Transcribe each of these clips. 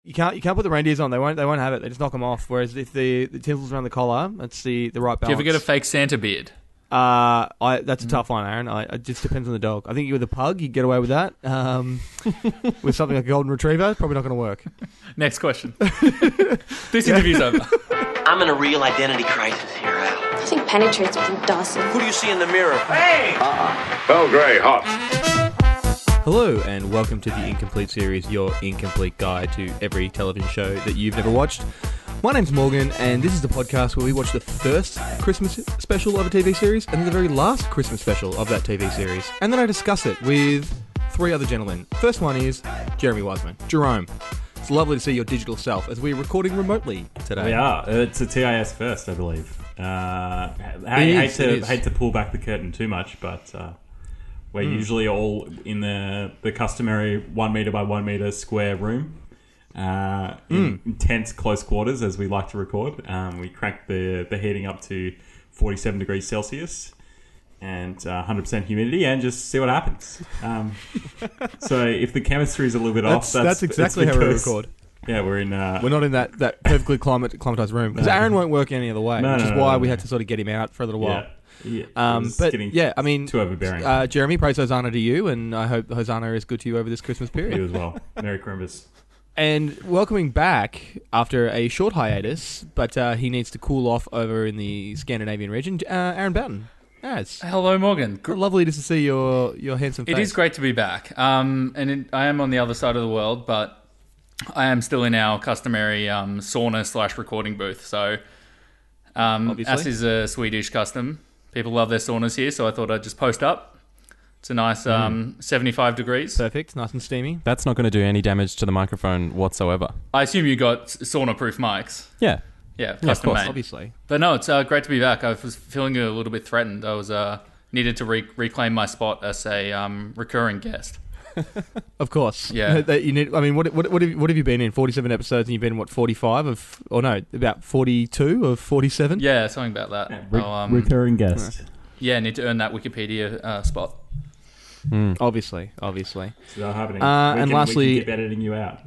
You can't put the reindeers on. They won't have it. They just knock them off. Whereas if the tinsel's around the collar, that's the right balance. Do you ever get a fake Santa beard? That's a tough one, Aaron. It just depends on the dog. I think you with a pug, you'd get away with that. With something like a golden retriever, probably not going to work. Next question. This interview's over. I'm in a real identity crisis here, Al. Nothing penetrates within Dawson. Who do you see in the mirror? Hey! Bell Grey, hot. Hello, and welcome to the Incomplete series, your incomplete guide to every television show that you've never watched. My name's Morgan, and this is the podcast where we watch the first Christmas special of a TV series and the very last Christmas special of that TV series. And then I discuss it with three other gentlemen. First one is Jeremy Wiseman. Jerome, it's lovely to see your digital self as we're recording remotely today. We are. It's a TIS first, I believe. Hate to pull back the curtain too much, but we're usually all in the customary 1 metre by 1 metre square room. In intense close quarters, as we like to record. We crank the heating up to 47 degrees Celsius and 100% humidity, and just see what happens. So if the chemistry is a little bit off, that's exactly how we record. Yeah, we're not in that perfectly climatized room because Aaron won't work any other way, which is why we had to sort of get him out for a little while. Yeah, I mean, too overbearing. Jeremy, praise Hosanna to you, and I hope Hosanna is good to you over this Christmas period. You as well. Merry Christmas. And welcoming back after a short hiatus, but he needs to cool off over in the Scandinavian region, Aaron Boughton. Hello, Morgan. Lovely to see your handsome face. It is great to be back. I am on the other side of the world, but I am still in our customary sauna / recording booth. So, as is a Swedish custom, people love their saunas here, so I thought I'd just post up. It's a nice 75 degrees. Perfect, nice and steamy. That's not going to do any damage to the microphone whatsoever. I assume you got sauna-proof mics. Yeah. Yeah, of custom course. made. Obviously. But no, it's great to be back. I was feeling a little bit threatened. I was needed to reclaim my spot as a recurring guest. Of course. Yeah. What have you been in? 47 episodes, and you've been, 45 of... Or no, about 42 of 47? Yeah, something about that. Recurring guest. Yeah, need to earn that Wikipedia spot. Obviously. It's not happening. And lastly... we can keep editing you out.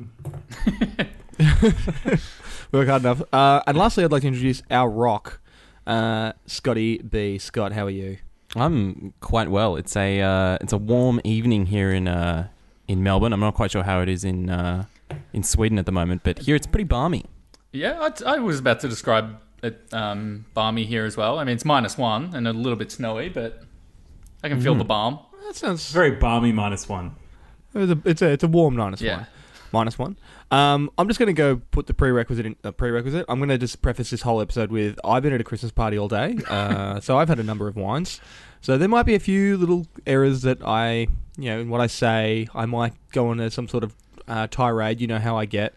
Work hard enough. And lastly, I'd like to introduce our rock, Scotty B. Scott, how are you? I'm quite well. It's a warm evening here in Melbourne. I'm not quite sure how it is in Sweden at the moment, but here it's pretty balmy. Yeah, I was about to describe it balmy here as well. I mean, it's -1 and a little bit snowy, but I can feel the balm. That sounds very balmy. -1. It's a warm -1. Yeah. -1. I'm just going to go put the prerequisite. I'm going to just preface this whole episode with I've been at a Christmas party all day, so I've had a number of wines. So there might be a few little errors that in what I say, I might go on some sort of tirade. You know how I get.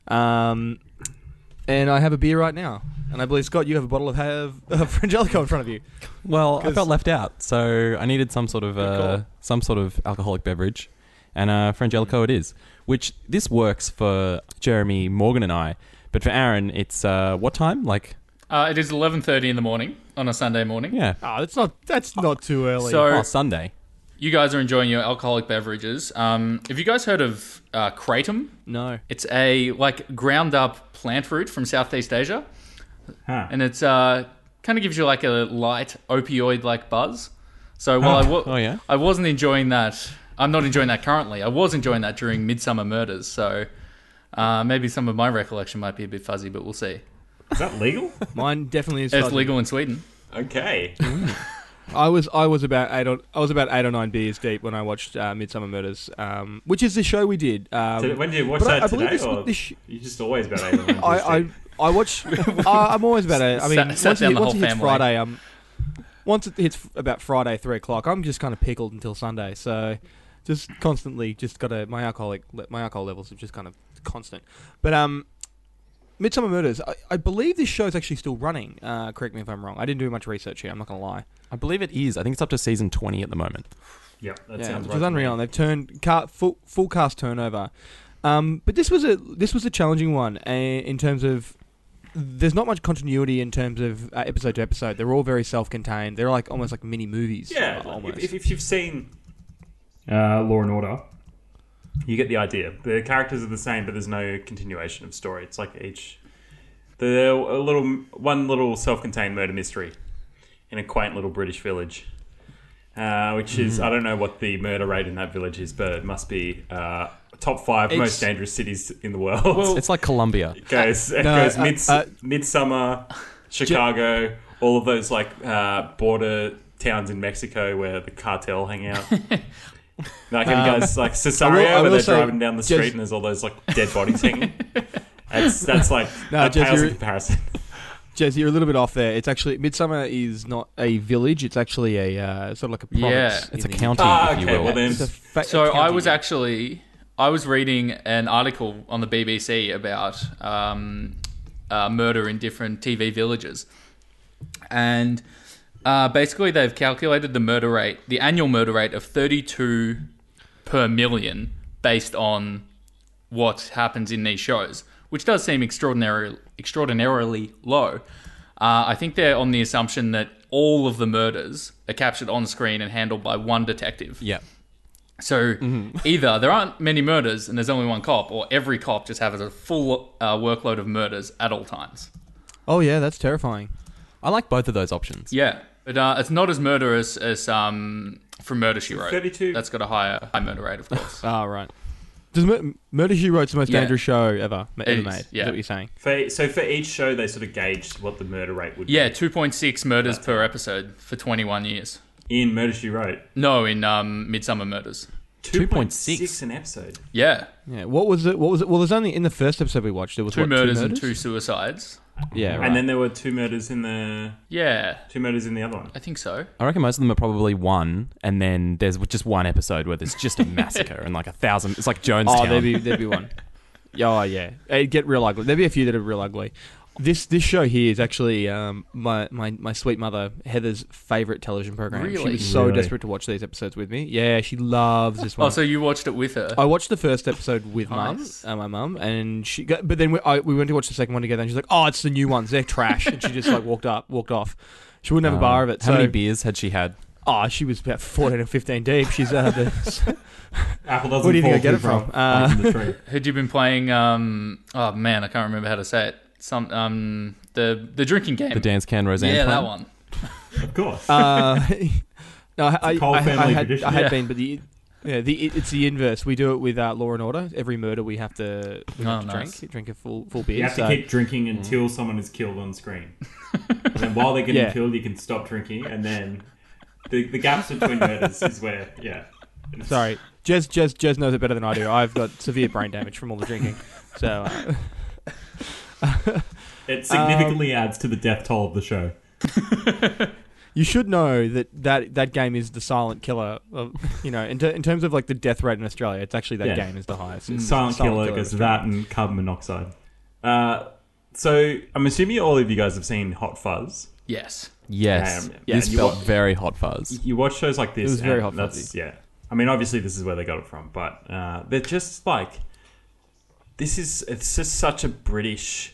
And I have a beer right now. And I believe, Scott, you have a bottle of Frangelico in front of you. Well, I felt left out, so I needed some sort of alcoholic beverage. And Frangelico it is. Which, this works for Jeremy, Morgan and I. But for Aaron, it's what time? It is 11:30 in the morning on a Sunday morning. Yeah. Oh, that's not too early. So, Sunday. You guys are enjoying your alcoholic beverages. Have you guys heard of Kratom? No. It's a ground up plant fruit from Southeast Asia. Huh. And it's kind of gives you a light opioid buzz. So while I wasn't enjoying that, I'm not enjoying that currently. I was enjoying that during Midsummer Murders. So maybe some of my recollection might be a bit fuzzy, but we'll see. Is that legal? Mine definitely is. It's legal in Sweden. Okay. I was about 8 or 9 beers deep when I watched Midsummer Murders, which is the show we did. When did you watch that today? You're just always about 8 or 9 beers deep? I watch. I'm always about it. I mean, Sat down the whole once it hits family. Friday, once it hits about Friday 3 o'clock, I'm just kind of pickled until Sunday. So, just constantly, my alcohol levels are just kind of constant. But Midsummer Murders, I believe this show's actually still running. Correct me if I'm wrong. I didn't do much research here. I'm not going to lie. I believe it is. I think it's up to season 20 at the moment. Yeah, that sounds right. Which is unreal. And they've turned full cast turnover. But this was a challenging one in terms of there's not much continuity in terms of episode to episode. They're all very self-contained. They're almost like mini movies. Yeah, almost. If you've seen Law and Order, you get the idea. The characters are the same, but there's no continuation of story. It's like one little self-contained murder mystery in a quaint little British village, which is, I don't know what the murder rate in that village is, but it must be top 5 most dangerous cities in the world. Well, it's like Colombia. It goes Midsummer, Chicago, all of those like border towns in Mexico where the cartel hang out. Like, have you guys like Cesario, where they're driving down the street and there's all those like dead bodies hanging? That's like that pales in comparison. Jez, you're a little bit off there. It's actually Midsummer is not a village. It's actually a sort of like a province. Yeah, it's a county. If you will. Well then, so I was reading an article on the BBC about murder in different TV villages, and basically they've calculated the murder rate, the annual murder rate of 32 per million, based on what happens in these shows, which does seem extraordinarily low. I think they're on the assumption that all of the murders are captured on screen and handled by one detective. Yeah. So either there aren't many murders and there's only one cop, or every cop just has a full workload of murders at all times. Oh yeah, that's terrifying. I like both of those options. Yeah, but it's not as murderous as from Murder, She Wrote. 32. That's got a high murder rate, of course. Right. Does Murder, She Wrote's the most dangerous show ever made? Yeah. Is that what you're saying? So for each show, they sort of gauged what the murder rate would be. Yeah, 2.6 murders per episode for 21 years. In Murder, She Wrote? No, in Midsummer Murders. 2.6 an episode. Yeah. Yeah. What was it? Well, there's only in the first episode we watched. There was two murders and 2 suicides. Yeah, right. And then there were 2 murders in the... Yeah. 2 murders in the other one. I think so. I reckon most of them are probably one, and then there's just one episode where there's just a massacre and like 1,000. It's like Jonestown. Oh, there'd be one. Oh yeah, it'd get real ugly. There'd be a few that are real ugly. This show here is actually my sweet mother Heather's favourite television program. Really? She was so desperate to watch these episodes with me. Yeah, she loves this one. Oh, so you watched it with her? I watched the first episode with my mum, and but then we went to watch the second one together, and she's like, "Oh, it's the new ones. They're trash," and she just like walked off. She wouldn't have a bar of it. How many beers had she had? Oh, she was about 14 or 15 deep. She's Apple doesn't. Where do you think I get it from? Had you been playing? Oh man, I can't remember how to say it. The drinking game. The Dance Can Roseanne. Yeah, plan? that one. Of course. No, I had been, but it's the inverse. We do it with Law and Order. Every murder we have to drink a full beer. You have to keep drinking until someone is killed on screen. And then while they're getting killed, you can stop drinking, and then the gaps between murders is where Sorry, Jez knows it better than I do. I've got severe brain damage from all the drinking, so. It significantly adds to the death toll of the show. You should know that game is the silent killer. In terms of like the death rate in Australia, it's actually that game is the highest. It's silent killer because that and carbon monoxide. So I'm assuming all of you guys have seen Hot Fuzz. Yes. Yes. This felt very Hot Fuzz. You watch shows like this. It was very Hot Fuzzy. Yeah. I mean, obviously this is where they got it from, but they're just like. It's just such a British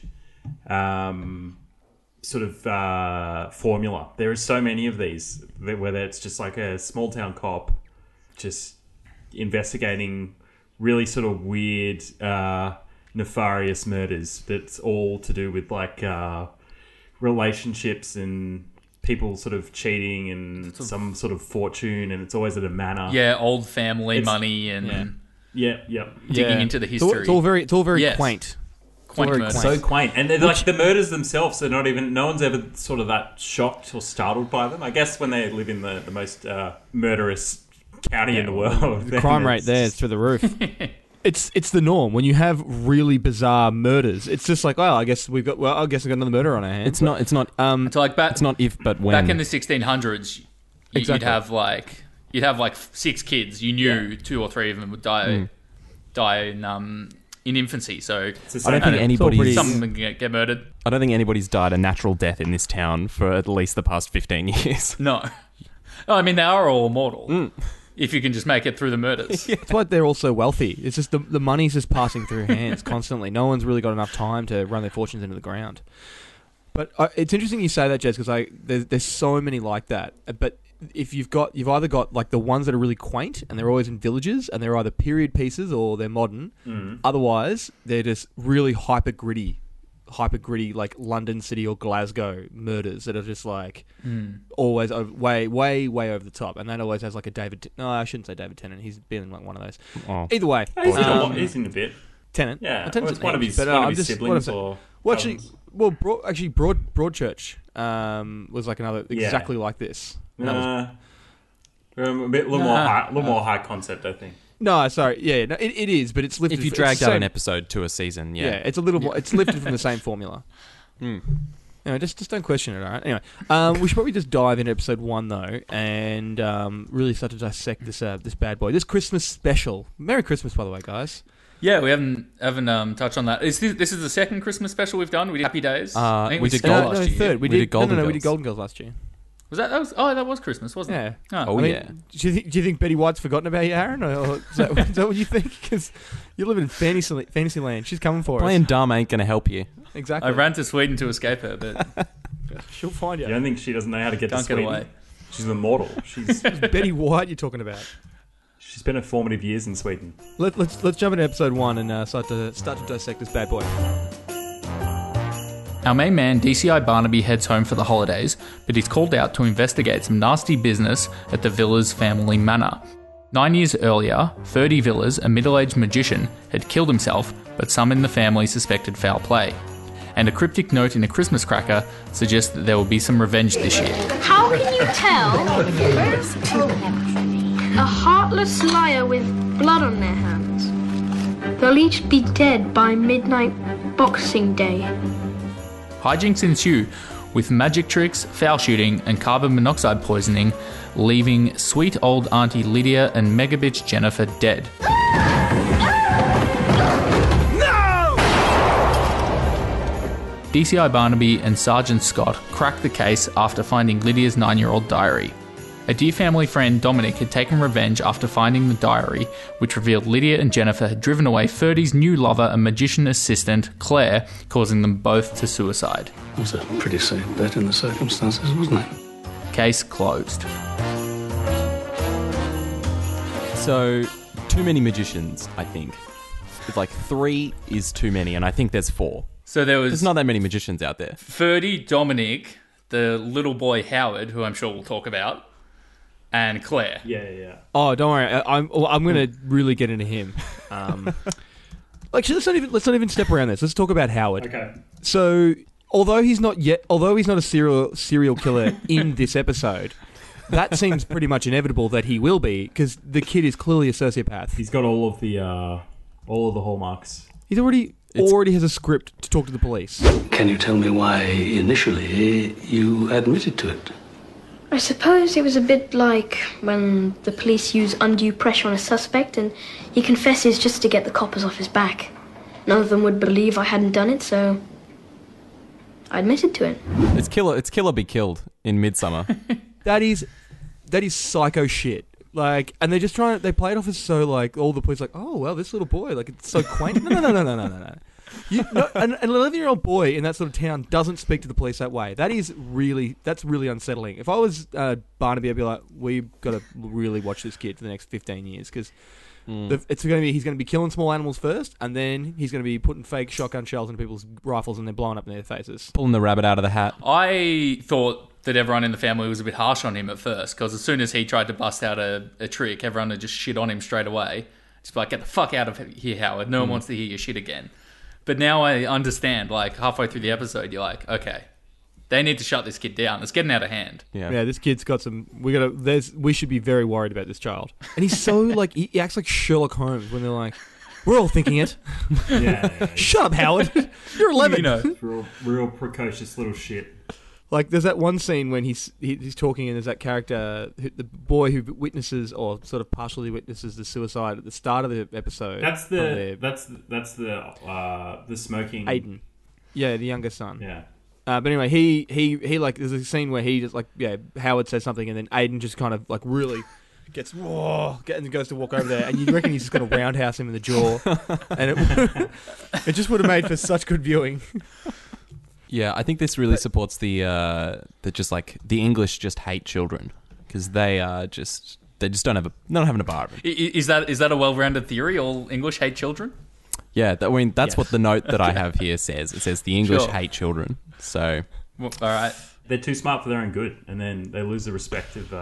sort of formula. There are so many of these, whether it's just like a small town cop just investigating really sort of weird, nefarious murders that's all to do with like relationships and people sort of cheating and some sort of fortune, and it's always at a manor. Yeah, old family money and... digging into the history. It's all very quaint. Quaint. So quaint. And they're like the murders themselves are not even... No one's ever sort of that shocked or startled by them. I guess when they live in the most murderous county in the world. The crime rate there is through the roof. It's the norm. When you have really bizarre murders, it's just like, I guess we've got another murder on our hands. It's not it's not if but when. Back in the 1600s, you'd have like 6 kids. You knew 2 or 3 of them would die in infancy. So I don't think anybody's... Some of them get murdered. I don't think anybody's died a natural death in this town for at least the past 15 years. No. I mean, they are all mortal. If you can just make it through the murders. That's why they're all so wealthy. It's just the money's just passing through hands constantly. No one's really got enough time to run their fortunes into the ground. But it's interesting you say that, Jez, because there's so many like that. But you've either got like the ones that are really quaint and they're always in villages and they're either period pieces or they're modern. Otherwise, they're just really hyper gritty like London City or Glasgow murders that are just like always way over the top, and that always has like a David. No, I shouldn't say David Tennant. He's been in like one of those. Oh. Either way, he's in a bit. Tennant. Yeah, it's one of his siblings or. Well, Broadchurch was like another exactly like this. A little more high concept, I think. No, sorry, yeah, no, it is, but it's lifted. If you dragged out an episode to a season, yeah, it's a little more. It's lifted from the same formula. Anyway, just don't question it, all right? Anyway, we should probably just dive into episode 1 though, and really start to dissect this bad boy, this Christmas special. Merry Christmas, by the way, guys. Yeah, we haven't touched on that. This is the second Christmas special we've done. We did Happy Days. I think we did Golden Girls. Third. We did Golden Girls. We did Golden Girls last year. That was Christmas, wasn't it? Yeah. Oh, yeah. Do you think Betty White's forgotten about you, Aaron? Or is that what you think? Because you're living in fantasy land. She's coming for us. Playing dumb ain't going to help you. Exactly. I ran to Sweden to escape her, but she'll find you. You don't think she doesn't know how to get to Sweden? Get away. She's immortal. She's Betty White you're talking about. She spent her formative years in Sweden. Let's jump into episode 1 and start to dissect this bad boy. Our main man, DCI Barnaby, heads home for the holidays, but he's called out to investigate some nasty business at the Villas family manor. 9 years earlier, Ferdy Villas, a middle-aged magician, had killed himself, but some in the family suspected foul play. And a cryptic note in a Christmas cracker suggests that there will be some revenge this year. How can you tell a heartless liar with blood on their hands? They'll each be dead by midnight Boxing Day. Hijinks ensue, with magic tricks, foul shooting, and carbon monoxide poisoning, leaving sweet old Auntie Lydia and megabitch Jennifer dead. No! DCI Barnaby and Sergeant Scott crack the case after finding Lydia's 9-year-old diary. A dear family friend, Dominic, had taken revenge after finding the diary, which revealed Lydia and Jennifer had driven away Ferdy's new lover and magician assistant, Claire, causing them both to suicide. It was a pretty safe bet in the circumstances, wasn't it? Case closed. So, too many magicians, I think. It's like 3 is too many, and I think there's 4. So there's not that many magicians out there. Ferdy, Dominic, the little boy Howard, who I'm sure we'll talk about, and Claire. Yeah. Oh, don't worry. I'm going to really get into him. Let's not even step around this. Let's talk about Howard. Okay. So, although he's not a serial killer in this episode, that seems pretty much inevitable that he will be, because the kid is clearly a sociopath. He's got all of the hallmarks. He's already has a script to talk to the police. Can you tell me why initially you admitted to it? I suppose it was a bit like when the police use undue pressure on a suspect and he confesses just to get the coppers off his back. None of them would believe I hadn't done it, so I admitted to it. It's Killer Be Killed in Midsummer. That is psycho shit. Like, and they play it off as so, like, all the police like, oh, well, this little boy, like, it's so quaint. No. An 11-year-old boy in that sort of town doesn't speak to the police that way. That's really unsettling. If I was Barnaby, I'd be like, we've got to really watch this kid for the next 15 years, because he's going to be killing small animals first, and then he's going to be putting fake shotgun shells into people's rifles and they're blowing up in their faces. Pulling the rabbit out of the hat. I thought that everyone in the family was a bit harsh on him at first, because as soon as he tried to bust out a trick, everyone would just shit on him straight away. Just like, get the fuck out of here, Howard. No one wants to hear your shit again. But now I understand, like, halfway through the episode, you're like, okay, they need to shut this kid down. It's getting out of hand. Yeah, this kid's got some... We should be very worried about this child. And he's so, like, he acts like Sherlock Holmes when they're like, we're all thinking it. Yeah. Shut up, Howard. You're 11. You know. Real precocious little shit. Like, there's that one scene when he's talking, and there's that character, the boy who witnesses or sort of partially witnesses the suicide at the start of the episode. That's the smoking Aiden. Yeah, the younger son. Yeah. But anyway, he like, there's a scene where he just like, Howard says something, and then Aiden just kind of like really gets and goes to walk over there, and you reckon he's just going to roundhouse him in the jaw, and it just would have made for such good viewing. Yeah, I think this really supports the just like the English just hate children, because they just don't have a bar. Is that a well-rounded theory? All English hate children? Yeah, that's what the note that I have here says. It says the English hate children. So, all right, they're too smart for their own good, and then they lose the respect of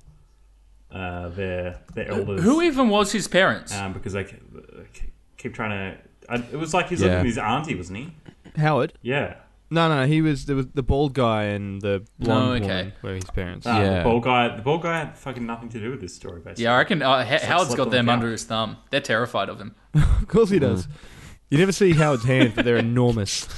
their elders. Who even was his parents? Because they keep trying to. It was like he was living with his auntie, wasn't he? Howard? Yeah. No. There was the bald guy and the blonde woman were his parents. The bald guy had fucking nothing to do with this story, basically. Yeah, I reckon Howard's got them under his thumb. They're terrified of him. Of course he does. You never see Howard's hands, but they're enormous.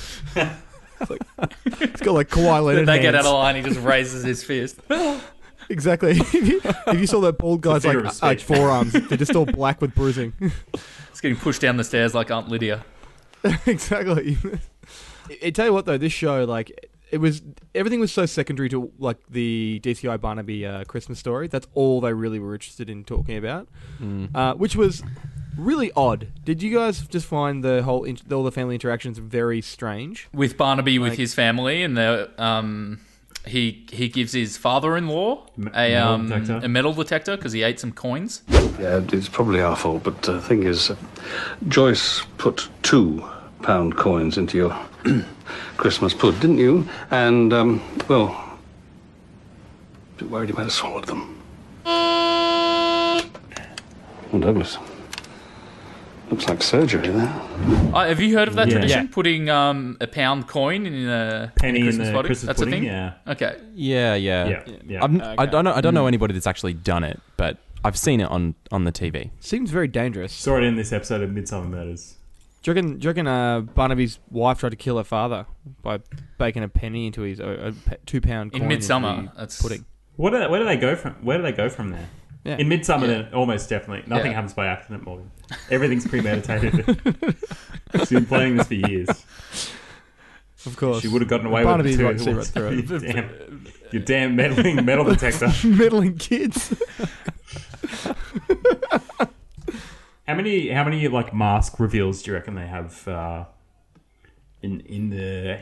It's got like Kawhi Leonard They hands. get out of line, he just raises his fist. Exactly. If you saw that bald guy's like forearms, they're just all black with bruising. It's getting pushed down the stairs like Aunt Lydia. Exactly. I tell you what though, this show, like, everything was so secondary to like the DCI Barnaby Christmas story. That's all they really were interested in talking about, which was really odd. Did you guys just find the whole all the family interactions very strange? With Barnaby, with his family, and he gives his father-in-law a metal detector because he ate some coins. Yeah, it's probably our fault, but the thing is, Joyce put 2 pound coins into your Christmas pud, didn't you? And, well, a bit worried you might have swallowed them. Oh, Douglas. Looks like surgery there. Have you heard of that tradition? Yeah. Putting a pound coin in a penny Christmas in the pudding? Christmas That's pudding? a thing? Yeah. Okay. Yeah. I don't know anybody that's actually done it, but I've seen it on the TV. Seems very dangerous. Saw it in this episode of Midsummer Murders. Do you reckon Barnaby's wife tried to kill her father by baking a penny into his a 2 pound coin in Midsummer? That's pudding. Where do they go from there? Yeah. In Midsummer, then almost definitely nothing happens by accident, Morgan. Everything's premeditated. She's been playing this for years. Of course, she would have gotten away Barnaby with it too. Right through it. Your damn meddling metal detector. Meddling kids. How many like mask reveals do you reckon they have in the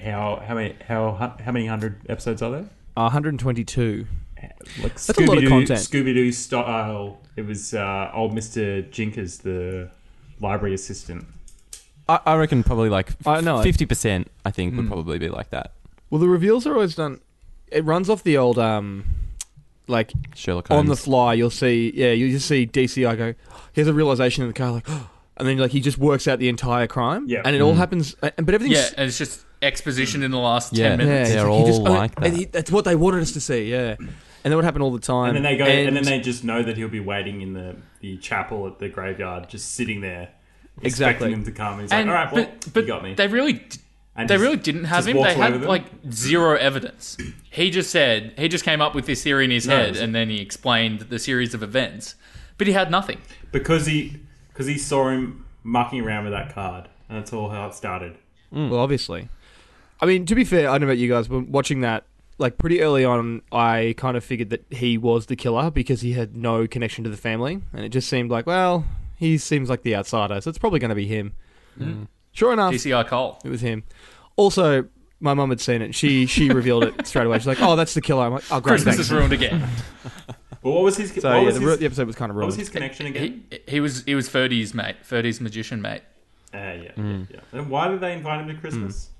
how many 100 episodes are there? 122. Like that's a lot of content. Scooby-Doo style. It was old Mr. Jinkers, the library assistant. I reckon probably like 50%. I think would probably be like that. Well, the reveals are always done. It runs off the old like Sherlock Holmes. On the fly. You'll see, you just see DCI go. Here's a realization in the car, like, and then like he just works out the entire crime. Yeah, and it all happens. But everything's and it's just exposition in the last 10 minutes. Yeah, they're all like that. That's what they wanted us to see. Yeah. And that would happen all the time. And then they go, and then they just know that he'll be waiting in the chapel at the graveyard, just sitting there, expecting him to come. He's like, all right, well, you got me. They really didn't have him. They had like zero evidence. He just came up with this theory in his head, and then he explained the series of events, but he had nothing because he saw him mucking around with that card, and that's all how it started. Well, obviously, I mean, to be fair, I don't know about you guys, but watching that. Like, pretty early on, I kind of figured that he was the killer because he had no connection to the family. And it just seemed like, well, he seems like the outsider, so it's probably going to be him. Sure enough. DCI Cole. It was him. Also, my mum had seen it. She revealed it straight away. She's like, oh, that's the killer. I'm like, oh, great. Christmas is ruined again. Well, what was his... So, the episode was kind of ruined. What was his connection again? He was Ferdy's mate. Ferdy's magician mate. Yeah. Then why did they invite him to Christmas?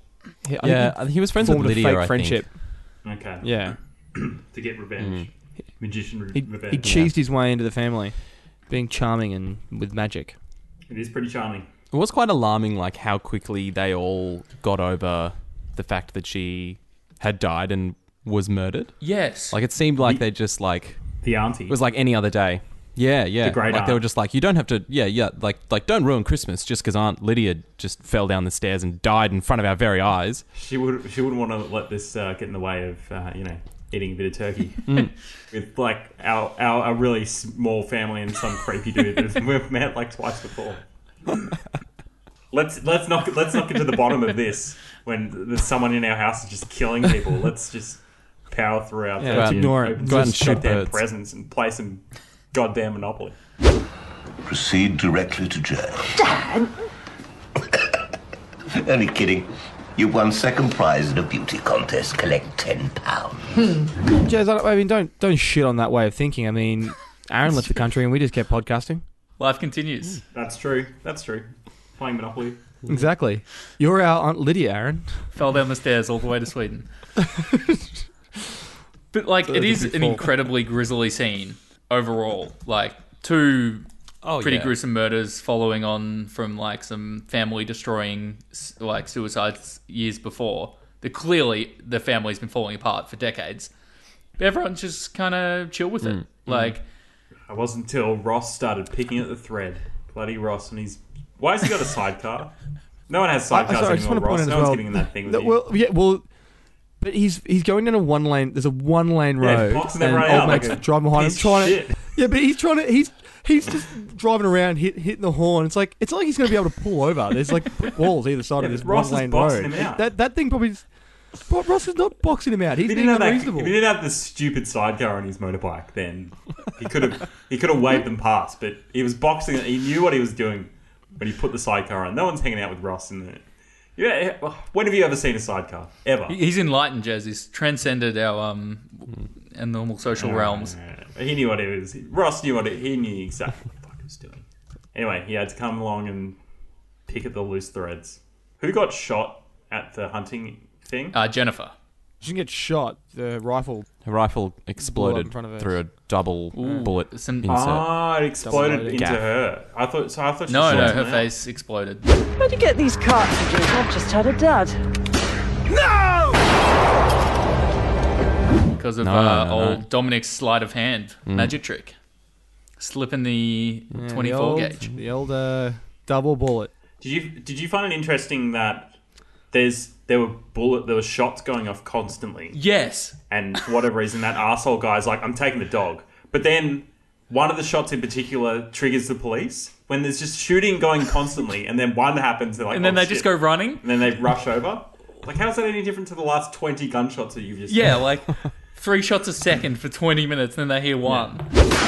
He was friends with Lydia, a fake friendship. Okay. Yeah. To get revenge. Magician revenge. He cheesed his way into the family, being charming and with magic. It is pretty charming. It was quite alarming, like, how quickly they all got over the fact that she had died and was murdered. Yes. Like, it seemed like they just, like... The auntie. It was like any other day. Yeah. The great like, aunt. they were just like, you don't have to... Yeah, like don't ruin Christmas just because Aunt Lydia just fell down the stairs and died in front of our very eyes. She wouldn't want to let this get in the way of, eating a bit of turkey. With, like, our really small family and some creepy dude that we've met, like, twice before. Let's not get to the bottom of this when there's someone in our house is just killing people. Let's just power through our let's ignore it. Go out and shoot birds. Presents and play some goddamn Monopoly. Proceed directly to jail. Dad! Only kidding. You won second prize in a beauty contest. Collect £10. Jez, I mean, don't shit on that way of thinking. I mean, Aaron left the country and we just kept podcasting. Life continues. That's true. Playing Monopoly. Exactly. You're our Aunt Lydia, Aaron. Fell down the stairs all the way to Sweden. But, like, so it is an incredibly grisly scene overall. Like, two pretty gruesome murders following on from, like, some family-destroying, like, suicides years before. Clearly, the family's been falling apart for decades. But everyone's just kind of chill with it. Like... It wasn't until Ross started picking at the thread. Bloody Ross, and he's... Why has he got a sidecar? No one has sidecars anymore, Ross. No one's getting in that thing with you. But he's going down a one lane. There's a 1 lane road. Boxing them right out. Like driving behind him, but he's trying to. He's just driving around, hitting the horn. It's like he's going to be able to pull over. There's like brick walls either side of this 1 lane road. That thing probably. Ross is not boxing him out. He's being unreasonable. If he didn't have the stupid sidecar on his motorbike, then he could have waved them past. But he was boxing. He knew what he was doing when he put the sidecar on. No one's hanging out with Ross in there. Yeah, when have you ever seen a sidecar? Ever? He's enlightened, Jez. He's transcended our normal social realms. He knew what it was. Ross knew he knew exactly what the fuck he was doing. Anyway, he had to come along and pick at the loose threads. Who got shot at the hunting thing? Jennifer. She didn't get shot. The rifle. Her rifle exploded through a double bullet insert. It exploded into her. I thought she No, her face exploded. Where'd you get these cartridges? I've just had a dud. No! Because of old Dominic's sleight of hand magic trick. Slipping the 24 gauge. The old double bullet. Did you find it interesting that there were shots going off constantly? Yes. And for whatever reason, that arsehole guy's like, I'm taking the dog. But then one of the shots in particular triggers the police when there's just shooting going constantly, and then one happens, they're like, and then they just go running, and then they rush over. Like, how's that any different to the last 20 gunshots that you've just? Yeah, like 3 shots a second for 20 minutes, and then they hear one.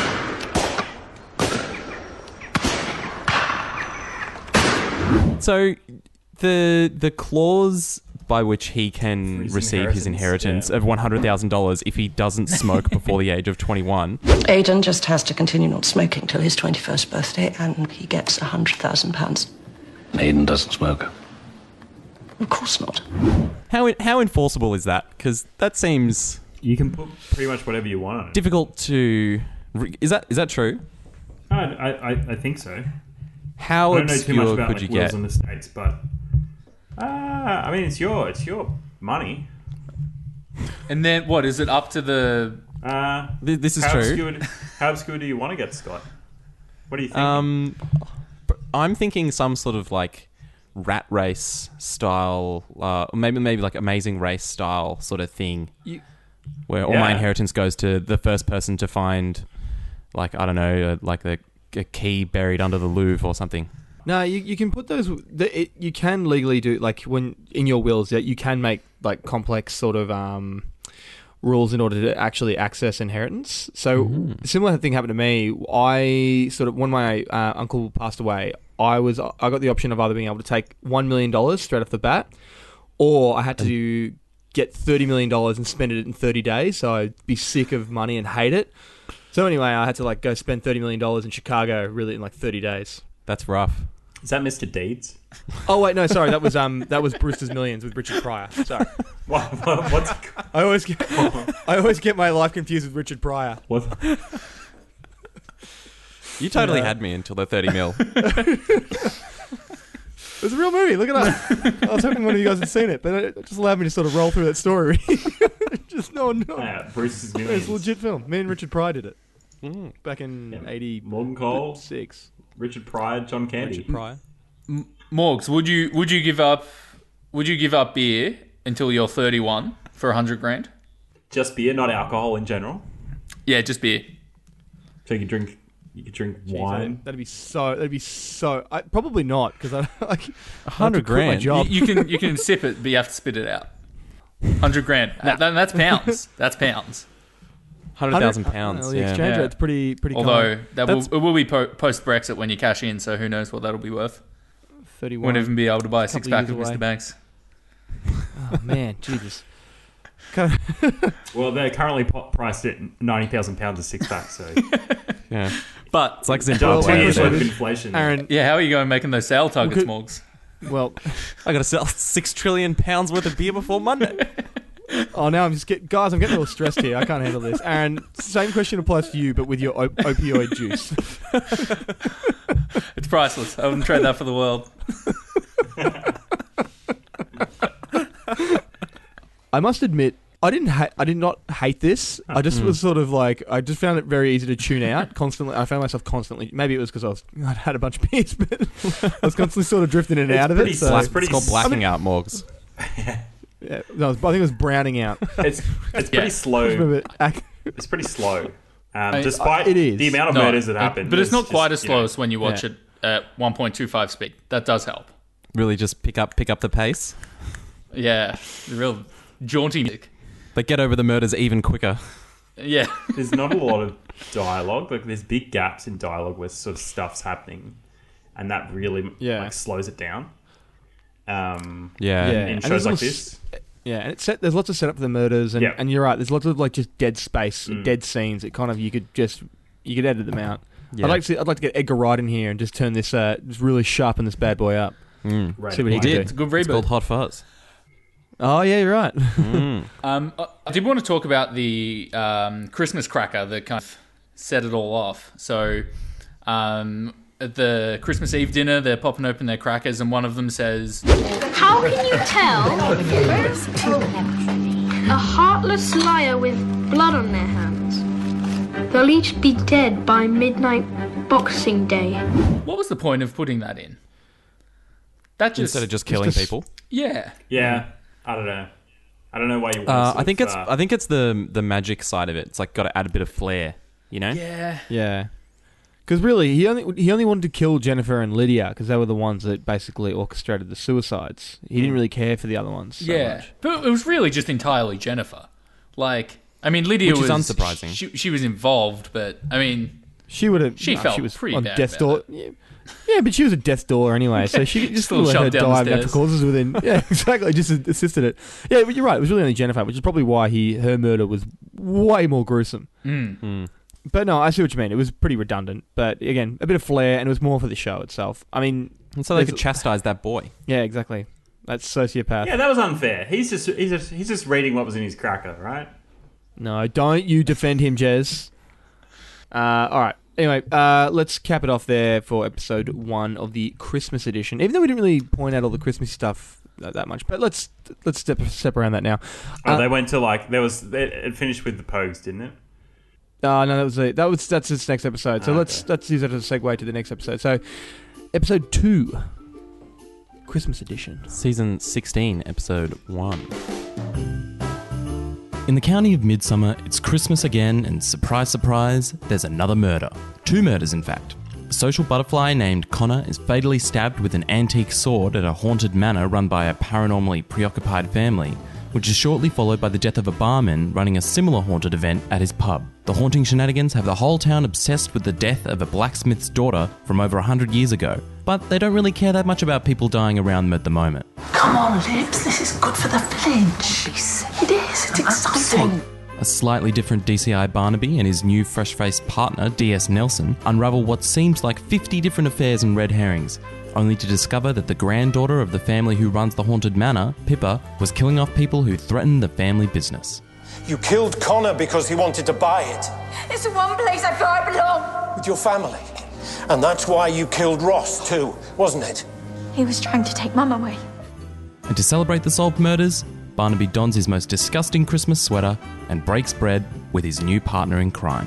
So the clause by which he can receive his inheritance of $100,000 if he doesn't smoke before the age of 21. Aidan just has to continue not smoking till his 21st birthday, and he gets £100,000. Aidan doesn't smoke. Of course not. How enforceable is that? Because that seems... You can put pretty much whatever you want on it. Difficult to... Is that true? I think so. How I don't know too much about could you wills get? in the States, but... I mean, it's your money. And then, what, is it up to the... this is true. How obscure do you want to get, Scott? What do you think? I'm thinking some sort of, like, rat race style, maybe like Amazing Race style sort of thing, where all my inheritance goes to the first person to find, like, I don't know, like a key buried under the Louvre or something. No, you can put those. You can legally do, like, when in your wills, you can make like complex sort of rules in order to actually access inheritance. So similar thing happened to me. I sort of, when my uncle passed away, I got the option of either being able to take $1 million straight off the bat, or I had to get $30 million and spend it in 30 days. So I'd be sick of money and hate it. So anyway, I had to like go spend $30 million in Chicago really in like 30 days. That's rough. Is that Mr. Deeds? Oh wait, no, sorry, that was Brewster's Millions with Richard Pryor. Sorry. What's? I always get my life confused with Richard Pryor. What? You totally had me until the 30 mil. It was a real movie. Look it up. I was hoping one of you guys had seen it, but it just allowed me to sort of roll through that story. Just no one knows. Brewster's Millions. It's a legit film. Me and Richard Pryor did it back in 80. Morgan Cole, 6. Richard Pryor, John Candy. Richard Pryor. Morgs, would you give up beer until you're 31 for $100,000? Just beer, not alcohol in general. Yeah, just beer. So you could drink wine. That'd be so. Probably not, because I like $100,000. You can sip it, but you have to spit it out. $100,000. That's pounds. That's pounds. £100,000. The exchange rate's pretty. Although it will be post Brexit when you cash in, so who knows what that'll be worth. 31. Won't even be able to buy a 6-pack of Mr. Banks. Oh man, Jesus. Well, they're currently priced at £90,000 a six-pack, so... Yeah. But it's like Zimbabwe. Inflation. Aaron, yeah, how are you going making those sale targets, Morgs? Well, I got to sell £6 trillion worth of beer before Monday. Oh, now I'm guys, I'm getting a little stressed here. I can't handle this. Aaron, same question applies to you, but with your opioid juice. It's priceless. I wouldn't trade that for the world. I must admit, I did not hate this. I just was sort of like, I just found it very easy to tune out constantly. I found myself constantly, maybe it was because I'd had a bunch of beers, but I was constantly sort of drifting in and out of it. So. It's called blacking out, Morgs. Yeah, no, I think it was browning out. It's pretty slow. It's pretty slow. Despite the amount of murders that happen. But it's not quite as slow as when you watch it at 1.25 speed. That does help. Really just pick up the pace. Yeah, the real jaunty music. But get over the murders even quicker. Yeah. There's not a lot of dialogue. Like, there's big gaps in dialogue where sort of stuff's happening, and that really like slows it down. In shows like this. Yeah, and there's lots of setup for the murders, and you're right. There's lots of like just dead space, dead scenes. It kind of you could edit them out. Yeah. I'd like to get Edgar Wright in here and just turn this, just really sharpen this bad boy up. Right. See what he did. It's a good reboot. It's called Hot Fuzz. Oh yeah, you're right. I did want to talk about the Christmas cracker that kind of set it all off. So at the Christmas Eve dinner, they're popping open their crackers, and one of them says, How can you tell a heartless liar with blood on their hands? They'll each be dead by midnight Boxing Day. What was the point of putting that in? That just instead of just killing people. Yeah. Yeah. I don't know why you want to I think it's the magic side of it. It's like got to add a bit of flair, you know? Yeah. Yeah. Because really, he only wanted to kill Jennifer and Lydia because they were the ones that basically orchestrated the suicides. He didn't really care for the other ones so much. But it was really just entirely Jennifer. Like, I mean, Lydia Which is was unsurprising. She was involved, but I mean, she would have. She was pretty on bad. Death's Door. Yeah, but she was a death's door anyway, so she just Still let her shoved down die of the natural stairs. causes within. Yeah, exactly. Just assisted it. Yeah, but you're right. It was really only Jennifer, which is probably why her murder was way more gruesome. But no, I see what you mean. It was pretty redundant, but again, a bit of flair, and it was more for the show itself. I mean, and so they could chastise that boy. Yeah, exactly. That's sociopath. Yeah, that was unfair. He's just reading what was in his cracker, right? No, don't you defend him, Jez. All right. Anyway, let's cap it off there for episode 1 of the Christmas edition. Even though we didn't really point out all the Christmas stuff that much, but let's step around that now. They went to it finished with the Pogues, didn't it? No, that's this next episode. So let's use that as a segue to the next episode. So, episode 2, Christmas edition, season 16, episode 1. In the county of Midsummer, it's Christmas again, and surprise, surprise, there's another murder. 2 murders, in fact. A social butterfly named Connor is fatally stabbed with an antique sword at a haunted manor run by a paranormally preoccupied family, which is shortly followed by the death of a barman running a similar haunted event at his pub. The haunting shenanigans have the whole town obsessed with the death of a blacksmith's daughter from over 100 years ago, but they don't really care that much about people dying around them at the moment. Come on, Lips, this is good for the village. It is, it's exciting. A slightly different DCI Barnaby and his new fresh-faced partner, DS Nelson, unravel what seems like 50 different affairs and red herrings, only to discover that the granddaughter of the family who runs the haunted manor, Pippa, was killing off people who threatened the family business. You killed Connor because he wanted to buy it. It's the one place I thought I belonged. With your family. And that's why you killed Ross too, wasn't it? He was trying to take Mum away. And to celebrate the solved murders, Barnaby dons his most disgusting Christmas sweater and breaks bread with his new partner in crime.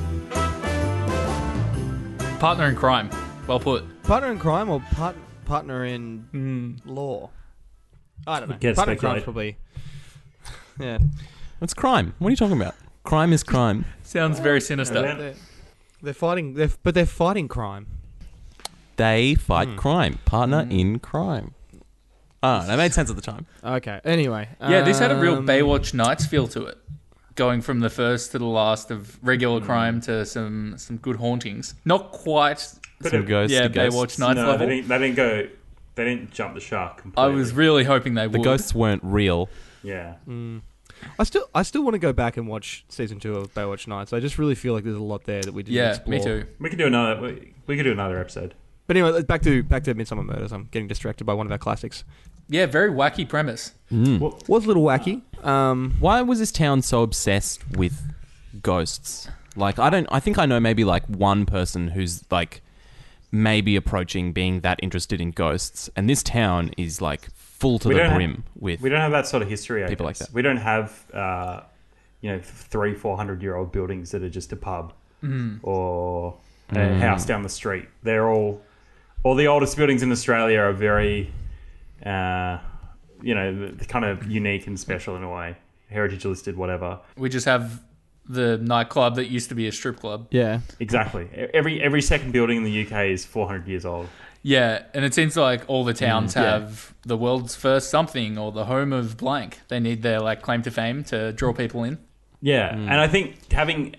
Partner in crime. Well put. Partner in crime or partner in law? I don't know. Guess partner in crime probably. Yeah. It's crime. What are you talking about? Crime is crime. Sounds very sinister. They're fighting, but they're fighting crime. They fight crime. Partner in crime. Ah, that made sense at the time. Okay. Anyway. Yeah, this had a real Baywatch Nights feel to it. Going from the first to the last of regular crime to some good hauntings. Not quite. Some ghosts. Yeah, to ghosts. Baywatch Nights No, level. they didn't go. They didn't jump the shark completely. I was really hoping they would. The ghosts weren't real. Yeah. I still want to go back and watch season 2 of Baywatch Nights. I just really feel like there's a lot there that we didn't explore. Me too. We could do another episode. But anyway, back to Midsomer Murders. I'm getting distracted by one of our classics. Yeah, very wacky premise. Was a little wacky. Why was this town so obsessed with ghosts? Like, I think I know maybe like one person who's like maybe approaching being that interested in ghosts, and this town is like full to the brim with. We don't have that sort of history. People like that. We don't have 300-400-year-old buildings that are just a pub or a house down the street. They're all the oldest buildings in Australia are very, kind of unique and special in a way. Heritage listed, whatever. We just have the nightclub that used to be a strip club. Yeah, exactly. Every second building in the UK is 400 years old. Yeah, and it seems like all the towns have the world's first something or the home of blank. They need their like claim to fame to draw people in. Yeah, and I think having,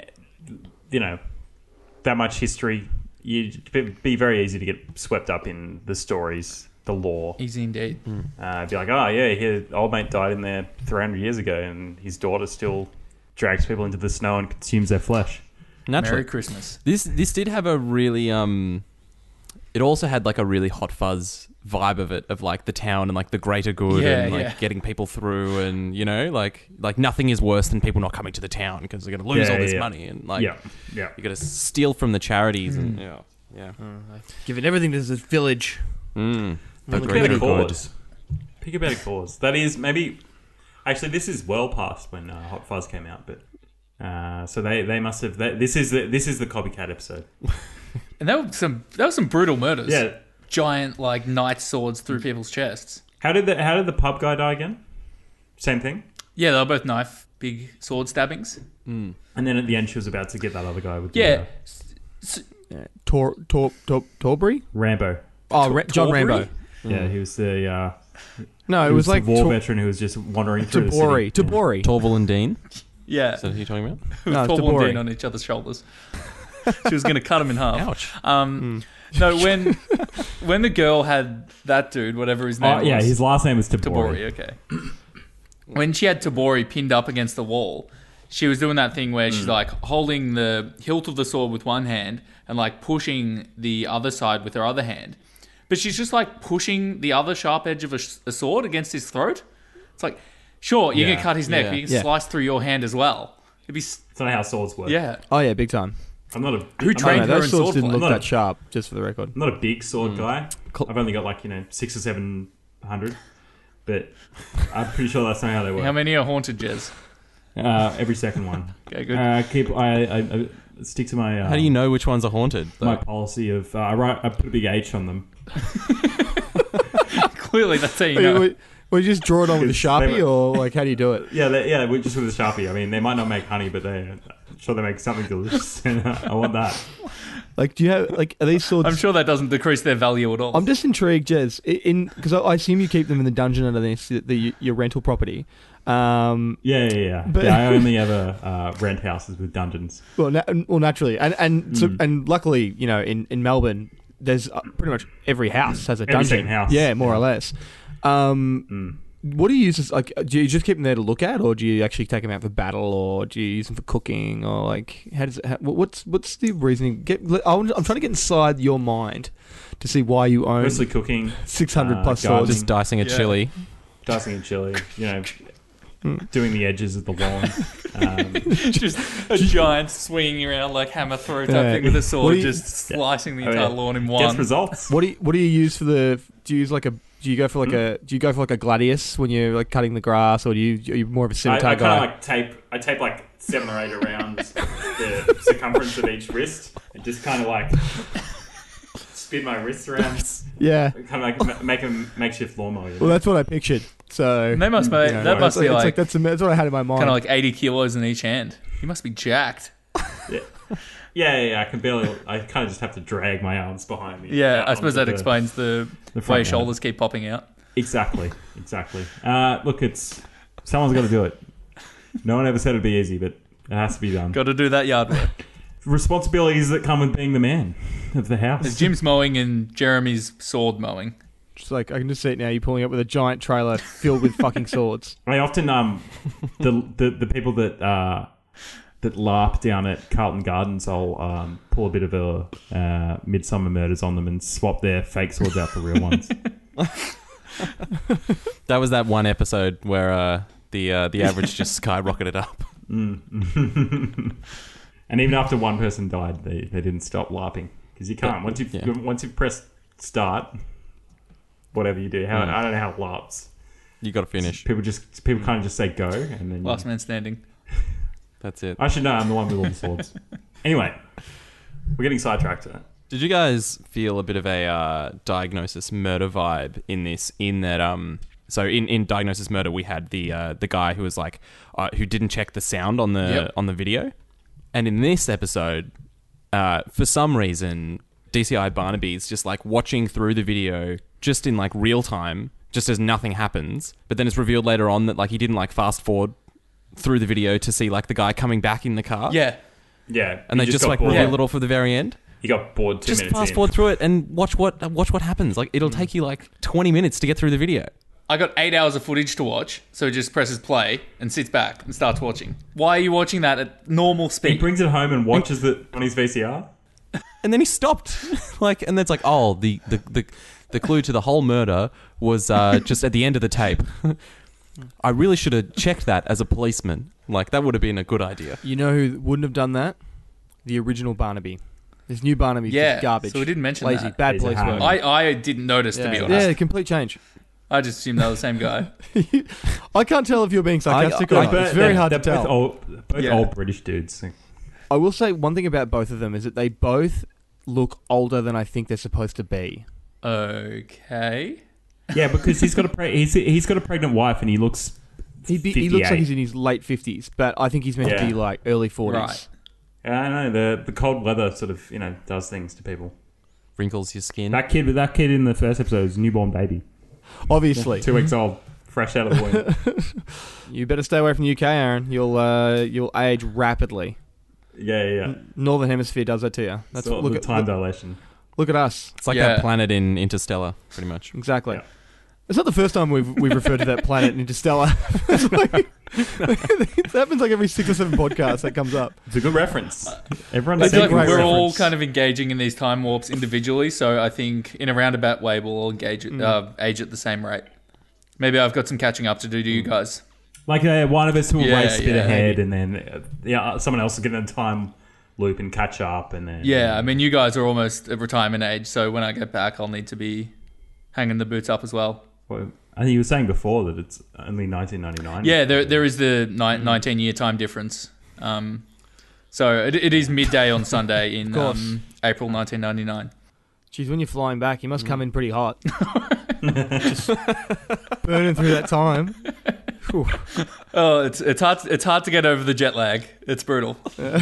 that much history, you'd be very easy to get swept up in the stories, the lore. Easy indeed. Be like, oh yeah, his old mate died in there 300 years ago, and his daughter still drags people into the snow and consumes their flesh. Naturally. Merry Christmas. This did have a really it also had like a really hot fuzz vibe of it, of like the town and like the greater good and like getting people through, and like nothing is worse than people not coming to the town because they're going to lose all this money, and like you got to steal from the charities and giving everything to this village. The greater cause. Pick a better cause. That is maybe. Actually, this is well past when Hot Fuzz came out, but so they must have. This is the copycat episode. And that was some brutal murders. Yeah, giant like knight swords through people's chests. How did the pub guy die again? Same thing. Yeah, they were both big sword stabbings. And then at the end, she was about to get that other guy with Torbury? Rambo. Oh, John Rambo. Yeah, he was the. No, it was like the war veteran who was just wandering through the city. Tabori. Torval and Dean. Yeah. Is that who you're talking about? No, Torval and Dean on each other's shoulders. She was going to cut him in half. Ouch. No, when the girl had that dude, whatever his name was. Yeah, his last name was Tabori. Okay. When she had Tabori pinned up against the wall, she was doing that thing where she's like holding the hilt of the sword with one hand and like pushing the other side with her other hand. But she's just like pushing the other sharp edge of a sword against his throat. It's like, sure, you can cut his neck, but you can slice through your hand as well. It's not how swords work. Yeah. Oh yeah, big time. I'm not a. Who trained her those in swords sword didn't play? look that sharp, just for the record. I'm not a big sword guy. I've only got like 600 or 700, but I'm pretty sure that's not how they work. How many are haunted, Jez? Every second one. Okay, good. I stick to my. How do you know which ones are haunted? My policy of I put a big H on them. Clearly, that's how you know. Well, you just draw it on with a Sharpie, or like how do you do it? Yeah, just with a Sharpie. I mean, they might not make honey, but I'm sure they make something delicious. I want that. Like, do you have are these swords? I'm sure that doesn't decrease their value at all. I'm just intrigued, Jez, because I assume you keep them in the dungeon underneath your rental property. Yeah. But I only ever rent houses with dungeons. Well, naturally, and luckily, in Melbourne, there's pretty much every house has a dungeon. Every second house. Yeah, more or less. What do you use? Do you just keep them there to look at, or do you actually take them out for battle, or do you use them for cooking, or like how does it? What's the reasoning? I'm trying to get inside your mind to see why you own mostly cooking 600 plus swords. Just dicing a chili. Dicing a chili. Doing the edges of the lawn. Just a giant swinging around like hammer throw type thing with a sword, just slicing the entire lawn in one. Gets results. What do you use for the? Do you go for like a gladius when you're like cutting the grass, or are you more of a scimitar guy? I kind of I tape like 7 or 8 around the circumference of each wrist, and just kind of like spin my wrists around. Yeah, kind of like make a makeshift lawnmower. Well, that's what I pictured. So that must be like that's what I had in my mind. Kind of like 80 kilos in each hand. You must be jacked. Yeah. I can barely. I kind of just have to drag my arms behind me. Yeah, I suppose that explains the way your shoulders keep popping out. Exactly. Look, someone's got to do it. No one ever said it'd be easy, but it has to be done. Got to do that yard work. Responsibilities that come with being the man of the house. There's Jim's mowing and Jeremy's sword mowing. Just like I can just see it now. You pulling up with a giant trailer filled with fucking swords. I often the people that LARP down at Carlton Gardens, I'll pull a bit of a Midsummer Murders on them and swap their fake swords out for real ones. That was that one episode where the average just skyrocketed up. And even after one person died, they didn't stop LARPing because you can't once you've pressed start. Whatever you do, I don't know how it LARPs. You got to finish. People kind of just say go, and then last man standing. That's it. I should know. I'm the one with all the swords. Anyway, we're getting sidetracked. Did you guys feel a bit of a Diagnosis Murder vibe in this? In that, so in Diagnosis Murder, we had the guy who was like who didn't check the sound on the video, and in this episode, for some reason, DCI Barnaby's just like watching through the video just in like real time, just as nothing happens. But then it's revealed later on that like he didn't like fast forward through the video to see like the guy coming back in the car. Yeah. And they just like reveal it all for the very end. He got bored 2 minutes in. Just fast forward through it and watch what happens. Like it'll take you like 20 minutes to get through the video. I got 8 hours of footage to watch, so he just presses play and sits back and starts watching. Why are you watching that at normal speed? He brings it home and watches it on his VCR. And then he stopped. And it's like, oh, the clue to the whole murder was just at the end of the tape. I really should have checked that as a policeman. Like, that would have been a good idea. You know who wouldn't have done that? The original Barnaby. This new Barnaby's just garbage. So we didn't mention lazy, that. bad police work. I didn't notice, to be honest. Yeah, complete change. I just assumed they were the same guy. I can't tell if you're being sarcastic or not. It's very hard to tell. Both old British dudes. I will say one thing about both of them is that they both look older than I think they're supposed to be. Okay. Yeah, because he's got a pregnant wife and he looks. He looks like he's in his late 50s, but I think he's meant to be like early 40s. Right. Yeah, I know the cold weather sort of does things to people. Wrinkles your skin. That kid in the first episode was a newborn baby. Obviously, 2 weeks old, fresh out of the womb. You better stay away from the UK, Aaron. You'll age rapidly. Yeah. Northern Hemisphere does that to you. That's the time dilation. Look at us. It's like that planet in Interstellar, pretty much. Exactly. Yeah. It's not the first time we've referred to that planet in Interstellar. It happens like every 6 or 7 podcasts that comes up. It's a good reference. Everyone, I feel like we're all kind of engaging in these time warps individually, so I think in a roundabout way we'll all age at the same rate. Maybe I've got some catching up to do to you guys. Like one of us will race a bit ahead, and then someone else will get in a time loop and catch up, and then I mean, you guys are almost at retirement age, so when I get back, I'll need to be hanging the boots up as well. Well, I think you were saying before that it's only 1999. Yeah, there is the 19-year time difference. So it is midday on Sunday in April 1999. Geez, when you're flying back, you must come in pretty hot. Just burning through that time. Whew. Oh, it's hard to get over the jet lag. It's brutal. The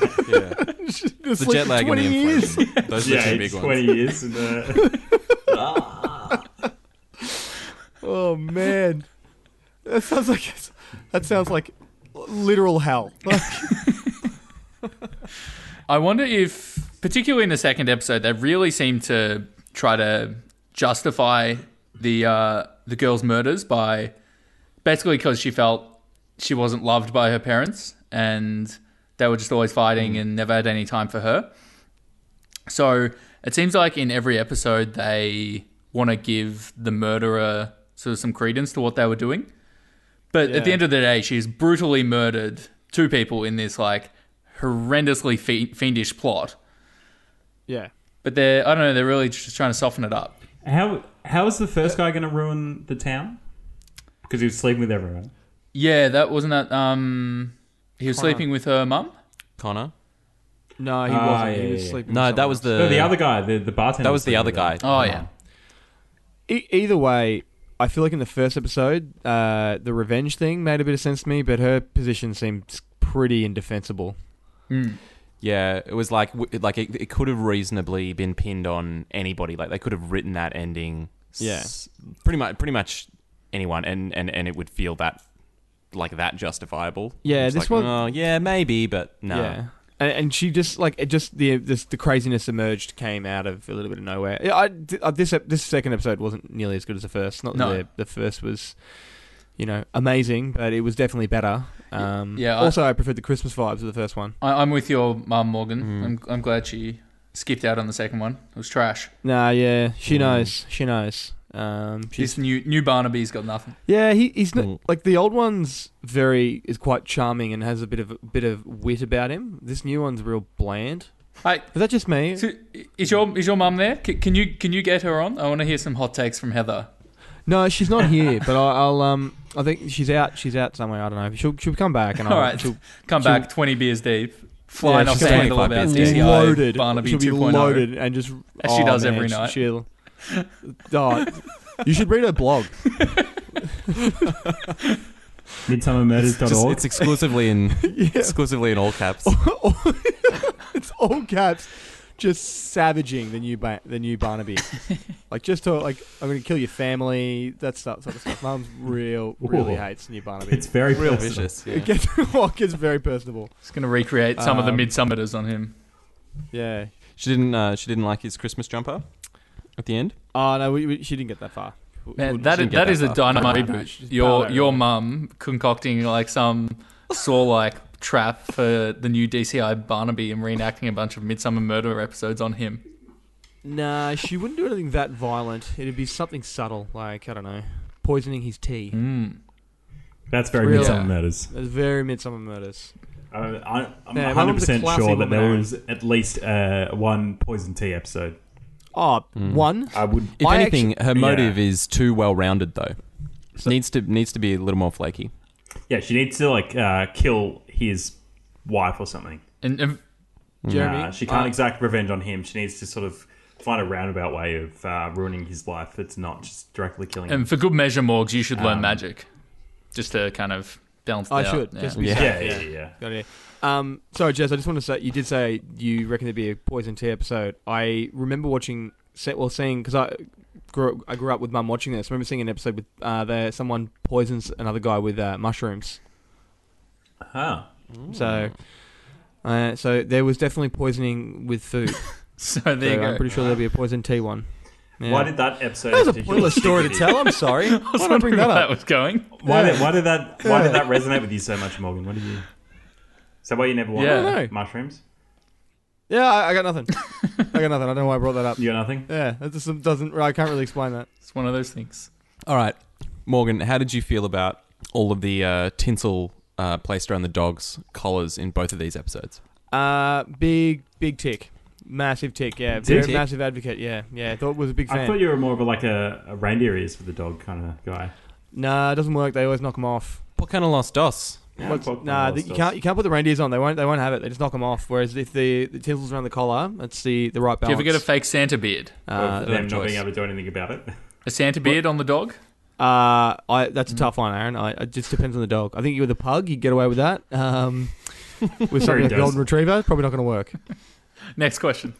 jet lag and the inflation. Those are the two big 20 years. Oh man, that sounds like literal hell. I wonder if, particularly in the second episode, they really seem to try to justify the girl's murders by basically because she felt she wasn't loved by her parents and they were just always fighting and never had any time for her. So it seems like in every episode they want to give the murderer sort of some credence to what they were doing. But at the end of the day, she's brutally murdered 2 people in this like horrendously fiendish plot. Yeah. But they're really just trying to soften it up. How is the first guy going to ruin the town? Because he was sleeping with everyone. Yeah, that wasn't that. He was sleeping with her mum. Connor. No, he wasn't. He was sleeping. No, with that was the other guy. The bartender. That was the other guy. Oh yeah. Either way, I feel like in the first episode, the revenge thing made a bit of sense to me, but her position seemed pretty indefensible. Yeah, it was like it could have reasonably been pinned on anybody. Like they could have written that ending. Yeah, pretty much anyone, and it would feel that justifiable. Yeah, this one. Oh, yeah, maybe, but no. Yeah. And she just the craziness emerged came out of a little bit of nowhere. This second episode wasn't nearly as good as the first. Not that the first was, amazing, but it was definitely better. Also, I preferred the Christmas vibes of the first one. I'm with your mum, Morgan. I'm glad she skipped out on the second one. It was trash. Nah, yeah, she knows. She knows. This new Barnaby's got nothing. Yeah, he's not, like the old one's is quite charming and has a bit of wit about him. This new one's real bland. Hey, is that just me? So is your mum there? Can you get her on? I want to hear some hot takes from Heather. No, she's not here, but I think she's out. She's out somewhere. I don't know. She'll come back. And all right, she'll come back 20 beers deep, flying off the handle about DCI loaded. Barnaby She'll be 2.0. loaded and just as she does every night. You should read her blog. Midsummermurders.org. It's exclusively in all caps. It's all caps. Just savaging the new Barnaby. I'm going to kill your family. That sort of stuff. Mum's really hates new Barnaby. It's very real personal. vicious. Yeah. It gets very personable. It's going to recreate some of the Midsummerers on him. Yeah. She didn't like his Christmas jumper at the end. Oh no, she didn't get that far. Man, that is a dynamite reboot. Your mum concocting like some Saw-like trap for the new DCI Barnaby and reenacting a bunch of Midsummer Murder episodes on him. Nah, she wouldn't do anything that violent. It'd be something subtle, like, I don't know, poisoning his tea. That's very Midsummer Murders. That's very Midsummer Murders. I'm 100% sure that there was at least one poison tea episode. Oh, one? I would. If anything, her motive is too well-rounded, though. So, needs to be a little more flaky. Yeah, she needs to kill his wife or something. And Jeremy, she can't exact revenge on him. She needs to sort of find a roundabout way of ruining his life. That's not just directly killing him. And for good measure, Morgs, you should learn magic, just to kind of balance that out. I should. Yeah. Just be Yeah. Got it. Sorry, Jess, I just want to say, you did say you reckon there'd be a poison tea episode. I remember seeing, because I grew up with Mum watching this. I remember seeing an episode with someone poisons another guy with mushrooms. Huh. So there was definitely poisoning with food. So there you go. I'm pretty sure there'll be a poison tea one. Yeah. Why did that episode? That was a pointless story to tell. I'm sorry. Why did I bring that up? That was going. Why did that resonate with you so much, Morgan? What did you? So why you never wanted mushrooms? Yeah, I got nothing. I don't know why I brought that up. You got nothing? Yeah, that just doesn't. I can't really explain that. It's one of those things. All right, Morgan, how did you feel about all of the tinsel placed around the dog's collars in both of these episodes? Big tick. Massive tick, yeah. Tick? Massive advocate, yeah. I thought it was a big fan. I thought you were more of a reindeer ears for the dog kind of guy. Nah, it doesn't work. They always knock them off. What kind of lost DOS? You can't put the reindeers on. They won't have it. They just knock them off. Whereas if the tinsel's around the collar, it's the right balance. Do you ever get a fake Santa beard? Them not being able to do anything about it. A Santa beard on the dog? That's a tough one, Aaron. It just depends on the dog. I think you with a pug, you get away with that. With something like a golden retriever, probably not going to work. Next question.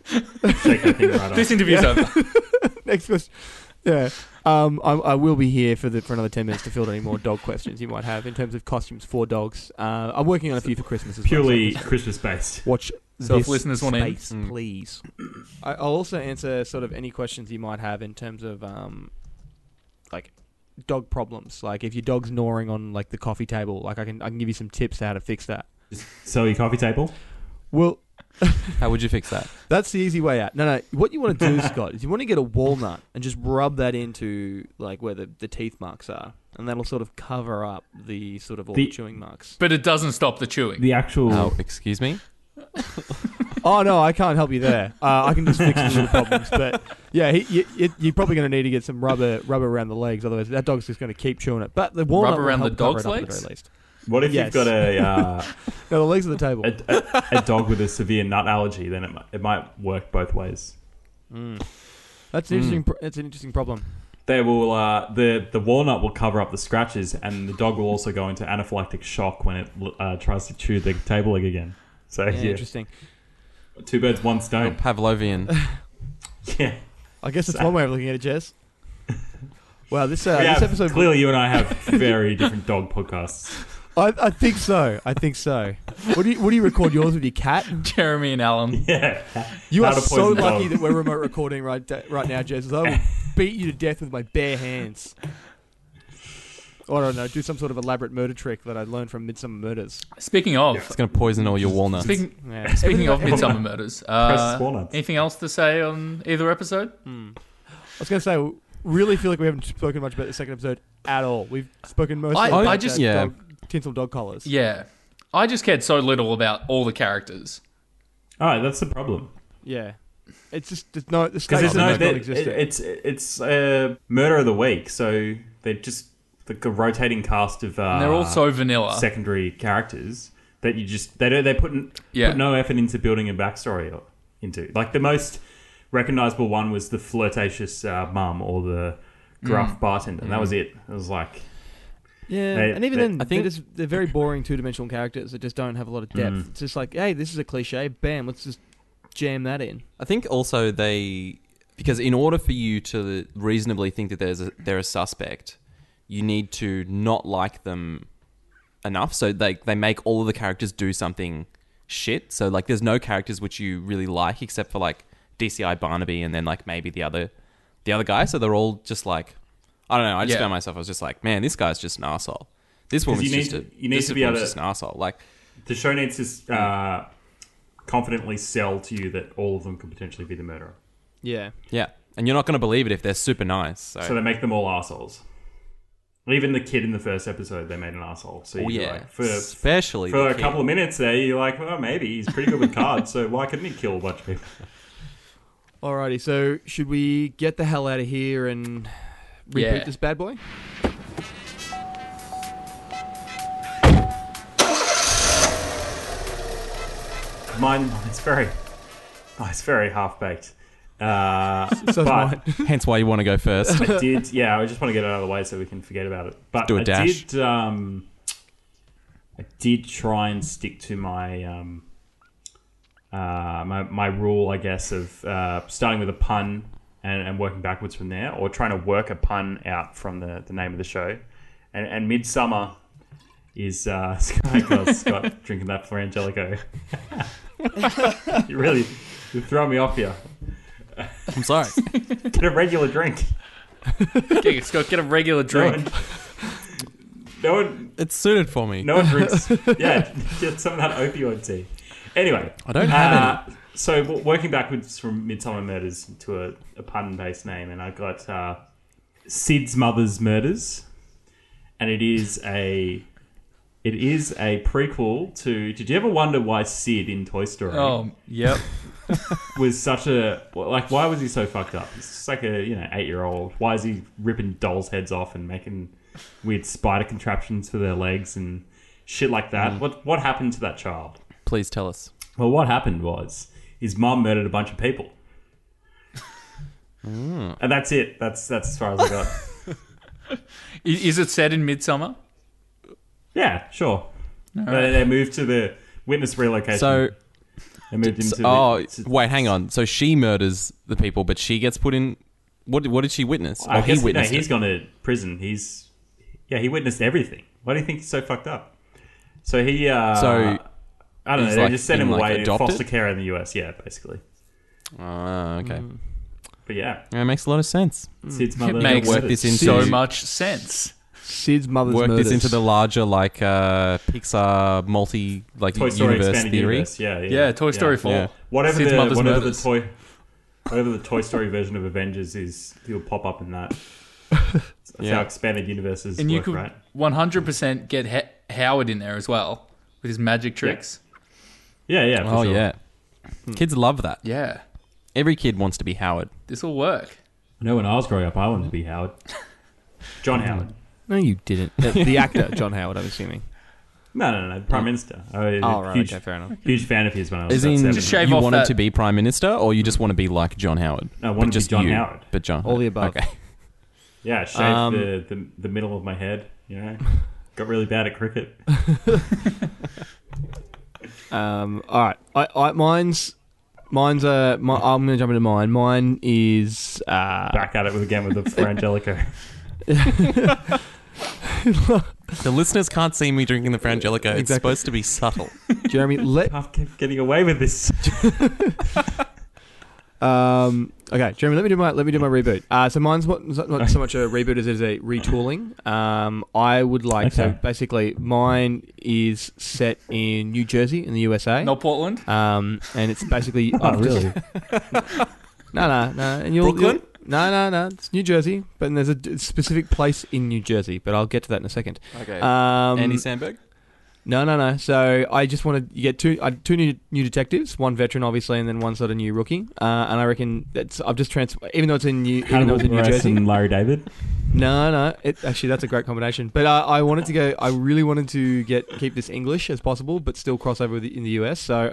This interview's over. Next question. Yeah. I will be here for another 10 minutes to field any more dog questions you might have in terms of costumes for dogs. I'm working on a few for Christmas as Purely well. Christmas-based. Watch so this if listeners want space, please. I'll also answer sort of any questions you might have in terms of like dog problems. Like if your dog's gnawing on like the coffee table, like I can give you some tips to how to fix that. Just sell your coffee table? Well, how would you fix that? That's the easy way out. No. What you want to do, Scott, is you want to get a walnut and just rub that into like where the teeth marks are, and that'll sort of cover up the sort of all the chewing marks. But it doesn't stop the chewing. The actual. Oh, excuse me. Oh no, I can't help you there. I can just fix the little problems. But yeah, you're probably going to need to get some rubber around the legs, otherwise that dog's just going to keep chewing it. But the walnut rubber around the dog's legs, at the very least. What if you've got no, the legs of the table. A dog with a severe nut allergy? Then it might work both ways. That's an interesting. It's an interesting problem. They will the walnut will cover up the scratches, and the dog will also go into anaphylactic shock when it tries to chew the table leg again. So yeah, interesting. Two birds, one stone. Pavlovian. Yeah, I guess it's one way of looking at it, Jess. Wow, this episode. Clearly, you and I have very different dog podcasts. I think so. What do you record yours with your cat? Jeremy and Alan. Yeah. You How are to so poison lucky dog. that we're remote recording right now, Jez. I will beat you to death with my bare hands. Or I don't know, do some sort of elaborate murder trick that I learned from Midsummer Murders. Speaking of... It's going to poison all your walnuts. Speaking of Midsummer Murders, Press walnuts. anything else to say on either episode? I was going to say, really feel like we haven't spoken much about the second episode at all. We've spoken mostly about tinsel dog collars. Yeah. I just cared so little about all the characters. All right, that's the problem. Yeah. It's just, the stakes Because don't exist. it's Murder of the Week, so they're just like a rotating cast of And they're all so vanilla. secondary characters that you just they put no effort into building a backstory into. Like the most recognizable one was the flirtatious mum or the gruff bartender, and that was it. It was like and even then, I think they're very boring two-dimensional characters that just don't have a lot of depth. It's just like, hey, this is a cliche. Bam, let's just jam that in. I think also because in order for you to reasonably think that they're a suspect, you need to not like them enough. So they make all of the characters do something shit. So like there's no characters which you really like except for like DCI Barnaby and then like maybe the other guy. So they're all just like, I don't know. I just found myself, I was just like, man, this guy's just an arsehole. This woman's just an arsehole. Like the show needs to confidently sell to you that all of them could potentially be the murderer. Yeah. Yeah. And you're not going to believe it if they're super nice. So they make them all arseholes. Even the kid in the first episode, they made an arsehole. So especially for a couple of minutes there, you're like, well, maybe he's pretty good with cards, so why couldn't he kill a bunch of people? Alrighty, so should we get the hell out of here and reboot this bad boy? Mine, it's very half-baked. So but hence why you want to go first. I just want to get it out of the way so we can forget about it. But do a dash. I did try and stick to my my rule, I guess, of starting with a pun and working backwards from there, or trying to work a pun out from the name of the show. And Midsummer is Scott drinking that for Angelico. You're throwing me off here. I'm sorry. Get a regular drink. Okay, Scott, get a regular drink. No one. It's suited for me. No one drinks. Yeah, get some of that opioid tea. Anyway, I don't have any. So working backwards from Midsummer Murders to a pun-based name, and I got Sid's Mother's Murders, and it is a prequel to. Did you ever wonder why Sid in Toy Story? Oh, yep. Was such a why was he so fucked up? He's just like a 8-year-old. Why is he ripping dolls' heads off and making weird spider contraptions for their legs and shit like that? What happened to that child? Please tell us. Well, what happened was his mum murdered a bunch of people, and that's it. That's as far as I got. Is it set in Midsummer? Yeah, sure. Right. They moved to the witness relocation. So. They moved into wait, hang on. So she murders the people, but she gets put in. What did she witness? He witnessed. He's gone to prison. He witnessed everything. Why do you think he's so fucked up? So he. I don't know. They just sent him away to foster care in the US. Yeah, basically. Okay. But yeah, it makes a lot of sense. Sid's mother. It makes so much sense. Sid's mother's work murders. this into the larger Pixar multi Toy Story universe expanded theory. Universe. Yeah, Toy Story 4. Yeah. Whatever the Toy Story version of Avengers is, he'll pop up in that. That's how expanded universes and work, you could right? 100% get Howard in there as well with his magic tricks. Yeah. For sure. Yeah. Kids love that. Yeah. Every kid wants to be Howard. This will work. I know when I was growing up, I wanted to be Howard. John Howard. No, you didn't. The actor, John Howard, I'm assuming. No. Prime Minister. Right. Okay, fair enough. Huge fan of his when I was As in, about 7. Just shave you off wanted that- to be Prime Minister, or you just want to be like John Howard? No, I wanted to be John you, Howard. But John. All the above. Okay. Yeah, shaved the middle of my head. Got really bad at cricket. All right. Mine's. I'm going to jump into mine. Mine is back at it again with the for Angelico. The listeners can't see me drinking the Frangelico. It's supposed to be subtle. Jeremy, I've kept getting away with this. Okay, Jeremy, let me do my reboot. So mine's not so much a reboot as it is a retooling. I would like so basically mine is set in New Jersey in the USA. Not Portland. And it's basically really? No. And Brooklyn? No. It's New Jersey, but there's a specific place in New Jersey. But I'll get to that in a second. Okay. Andy Samberg? No. So I just wanted you get two new detectives, one veteran obviously, and then one sort of new rookie. And I reckon I've just even though it's in New Jersey. And Larry David. No. Actually, that's a great combination. But I really wanted to keep this English as possible, but still cross over in the US. So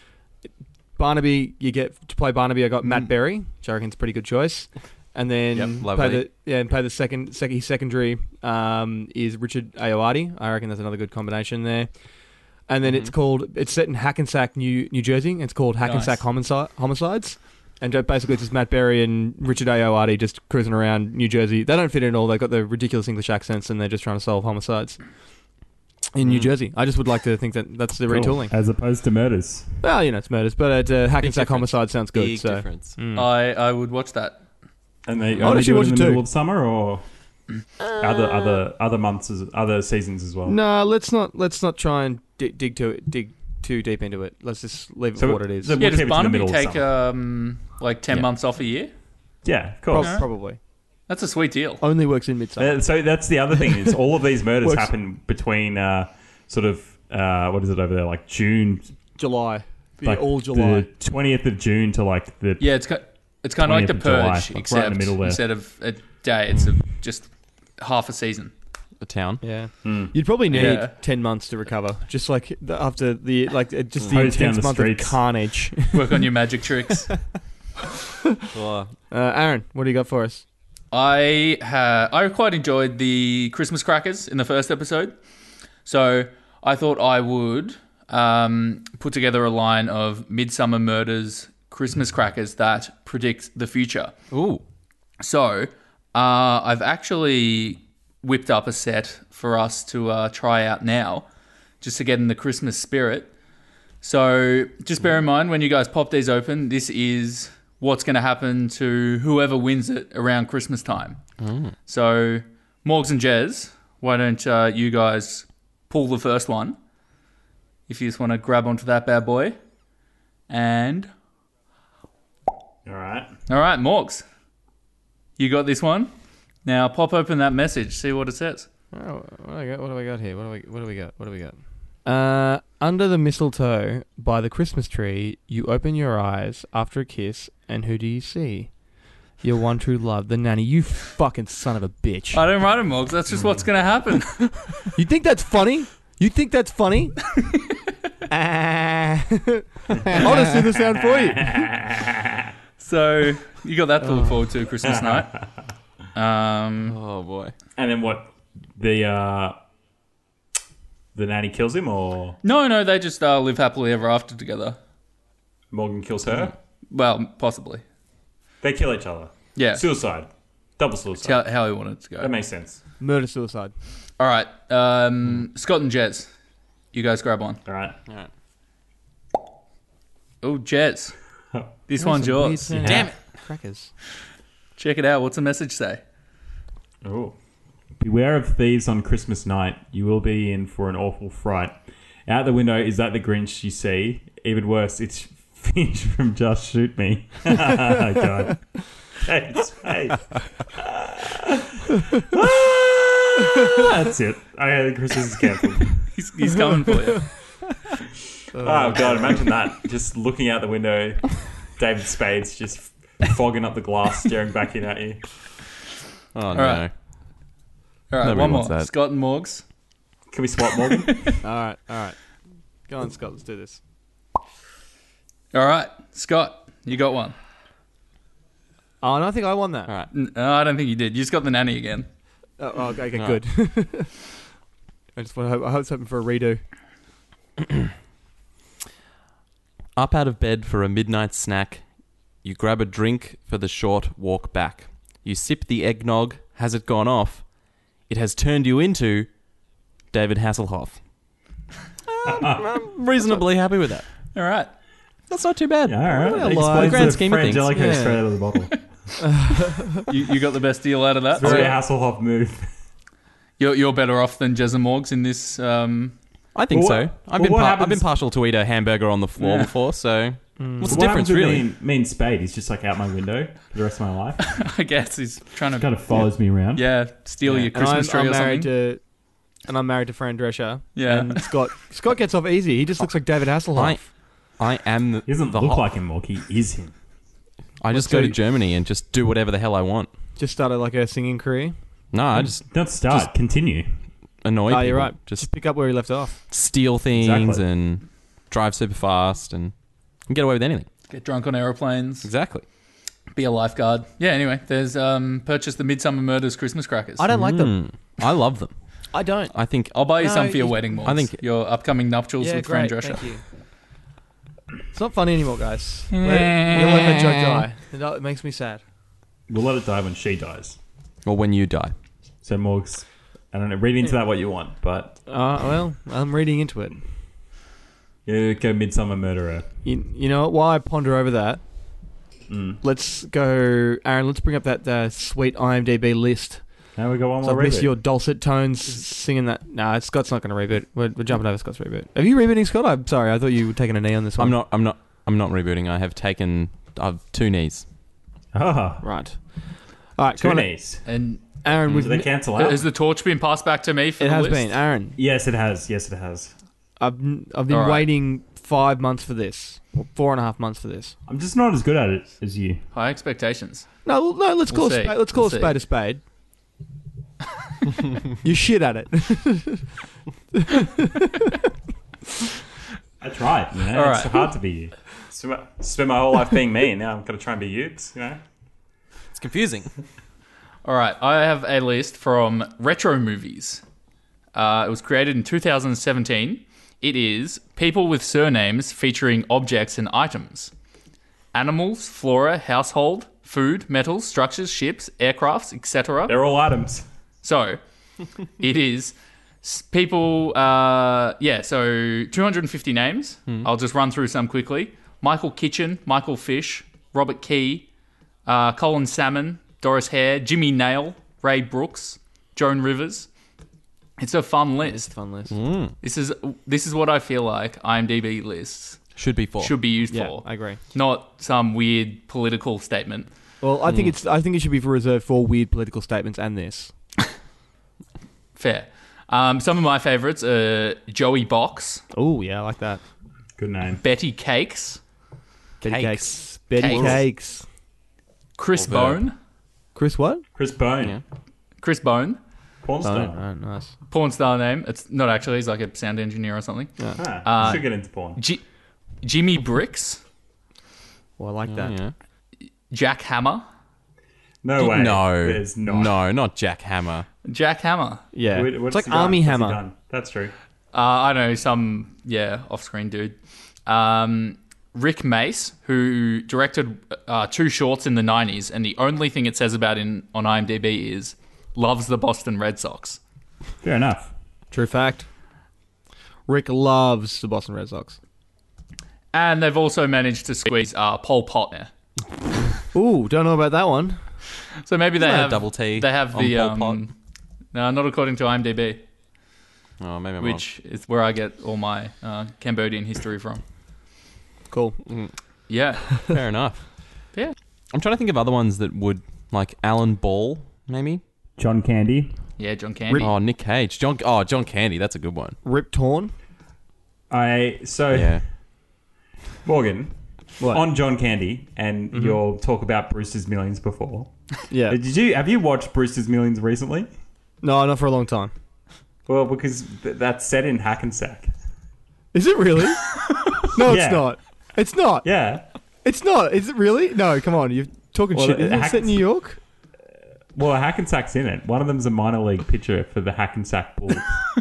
Barnaby, you get to play Barnaby. I got Matt Berry, which I reckon is a pretty good choice. And then play the secondary is Richard Ayoade. I reckon that's another good combination there. And then it's set in Hackensack, New Jersey. It's called Hackensack Homicides. And basically it's just Matt Berry and Richard Ayoade just cruising around New Jersey. They don't fit in at all. They've got the ridiculous English accents and they're just trying to solve homicides in New Jersey. I just would like to think that's the retooling. As opposed to murders. Well, it's murders, but Hackensack Homicide sounds good. Big difference. I would watch that. And they only do it in the middle of summer, or other months, other seasons as well. No, let's not try and dig too deep into it. Let's just leave it for what it is. Does Barnaby take 10 months off a year? Yeah, of course, probably. That's a sweet deal. Only works in midsummer. So that's the other thing is all of these murders happen between what is it over there, like June, July, all the July, 20th of June to like the It's kind of like The Purge, July, except right in the middle there. Instead of a day, it's just half a season. A town. Yeah. You'd probably need 10 months to recover, just like after the intense month of carnage. Work on your magic tricks. Aaron, what do you got for us? I quite enjoyed the Christmas crackers in the first episode, so I thought I would put together a line of Midsummer Murders Christmas crackers that predict the future. Ooh. So, I've actually whipped up a set for us to try out now, just to get in the Christmas spirit. So, just bear in mind, when you guys pop these open, this is what's going to happen to whoever wins it around Christmas time. So, Morgs and Jez, why don't you guys pull the first one, if you just want to grab onto that bad boy, and... All right, Morgs. You got this one. Now pop open that message. See what it says. Oh, what do I got here? What do we got? Under the mistletoe by the Christmas tree, you open your eyes after a kiss, and who do you see? Your one true love, the nanny. You fucking son of a bitch. I don't write it, Morgs. That's just what's going to happen. You think that's funny? I'll just do the sound for you. So you got that to look forward to Christmas night. Oh boy! And then what? The nanny kills him, or no? They just live happily ever after together. Morgan kills her. Well, possibly. They kill each other. Yeah. Suicide. Double suicide. It's how he wanted it to go. That makes sense. Murder suicide. All right. Scott and Jez, you guys grab one. All right. Oh, Jez. This one's yours. Damn it. Crackers. Check it out. What's the message say? Oh. Beware of thieves on Christmas night. You will be in for an awful fright. Out the window, is that the Grinch you see? Even worse, it's Finch from Just Shoot Me. God. That's it. Christmas is cancelled. He's coming for you. Oh, God, imagine that. Just looking out the window, David Spades just fogging up the glass, staring back in at you. Oh, no. All right, one more. Scott and Morgs. Can we swap, Morgan? All right. Go on, Scott. Let's do this. All right, Scott, you got one. Oh, no, I think I won that. All right. No, I don't think you did. You just got the nanny again. Oh, okay, good. I was hoping for a redo. Up out of bed for a midnight snack, you grab a drink for the short walk back. You sip the eggnog. Has it gone off? It has turned you into David Hasselhoff. I'm reasonably happy with that. All right. That's not too bad. Yeah, all right. The grand scheme of things. Frangelico straight out of the bottle. You got the best deal out of that? Very Hasselhoff move. You're better off than Jez and Morgs in this. I think so. I've been partial to eat a hamburger on the floor before, so what's the difference, really? Me and Spade, he's just like out my window for the rest of my life. I guess he's trying to... Kind of follows me around. Yeah, steal your Christmas tree or something. And I'm married to Fran Drescher. Yeah. And Scott gets off easy. He just looks like David Hasselhoff. I am the... He doesn't look like him, Mork. He is him. I just go to Germany and just do whatever the hell I want. Just started like a singing career? No, I just... Don't start. Just continue. Annoy people. You're right. Just pick up where he left off. Steal things and drive super fast and get away with anything. Get drunk on aeroplanes. Exactly. Be a lifeguard. Yeah, anyway, there's purchased the Midsummer Murders Christmas crackers. I don't like them. I love them. I don't. I think... I'll buy you some for your wedding, Morgs. I think... Your upcoming nuptials with Fran Drescher. Thank you. It's not funny anymore, guys. We'll let that joke die. It makes me sad. We'll let it die when she dies. Or when you die. So, Morgs, I don't know, read into that what you want, but... well, I'm reading into it. Yeah, go Midsummer Murderer. You know what? While I ponder over that, let's go... Aaron, let's bring up that sweet IMDb list. Now we go on. So I miss your dulcet tones singing that. Nah, Scott's not going to reboot. We're jumping over Scott's reboot. Are you rebooting, Scott? I'm sorry. I thought you were taking a knee on this one. I'm not rebooting. I have taken 2 knees. Oh, right. All right, 2 knees. And Aaron, do they cancel out? Has the torch been passed back to me for it the has list? been, Aaron. Yes, it has. Yes, it has. I've been waiting 5 months for this, or 4.5 months for this. I'm just not as good at it as you. High expectations. No. Let's call a spade a spade. You're shit at it. I tried. You know? It's hard to be you. Spent my whole life being me, and now I'm going to try and be you. It's confusing. All right, I have a list from Retro Movies. It was created in 2017. It is people with surnames featuring objects and items. Animals, flora, household, food, metals, structures, ships, aircrafts, etc. They're all items. So, it is people, so 250 names. I'll just run through some quickly. Michael Kitchen, Michael Fish, Robert Key, Colin Salmon, Doris Hare, Jimmy Nail, Ray Brooks, Joan Rivers. It's a fun list. This is what I feel like IMDb lists should be used for. I agree. Not some weird political statement. Well, I think it should be reserved for weird political statements and this. Fair. Some of my favourites are Joey Box. Oh, yeah, I like that. Good name. Betty Cakes. Betty Cakes. Chris Bone. Chris what? Chris Bone. Yeah. Chris Bone. Porn star. Oh, nice. Porn star name. It's not actually. He's like a sound engineer or something. Yeah. Should get into porn. Jimmy Bricks. Well, I like that. Yeah. Jack Hammer. No way. No. There's not. No, not Jack Hammer. Jack Hammer. Yeah. It's like Army Hammer. Done? That's true. I don't know, some, off-screen dude. Rick Mace, who directed 2 shorts in the 90s, and the only thing it says about on IMDb is loves the Boston Red Sox. Fair enough. True fact. Rick loves the Boston Red Sox. And they've also managed to squeeze Pol Pot there. Ooh, don't know about that one. So maybe they have double T. They have the Pol Pot? No, not according to IMDb. Oh, maybe I'm which is where I get all my Cambodian history from. Cool. Yeah. Fair enough. Yeah. I'm trying to think of other ones that would, like Alan Ball, maybe. John Candy. Yeah, John Candy. Oh, Nick Cage. John Candy. That's a good one. Rip Torn. Yeah. Morgan. What? On John Candy and your talk about Brewster's Millions before. Yeah. Have you watched Brewster's Millions recently? No, not for a long time. Well, because that's set in Hackensack. Is it really? No, it's Yeah. not. It's not. Yeah. It's not. Is it really? No, come on. You're talking shit. Isn't it set in New York? Well, Hackensack's in it. One of them's a minor league pitcher for the Hackensack Bulls.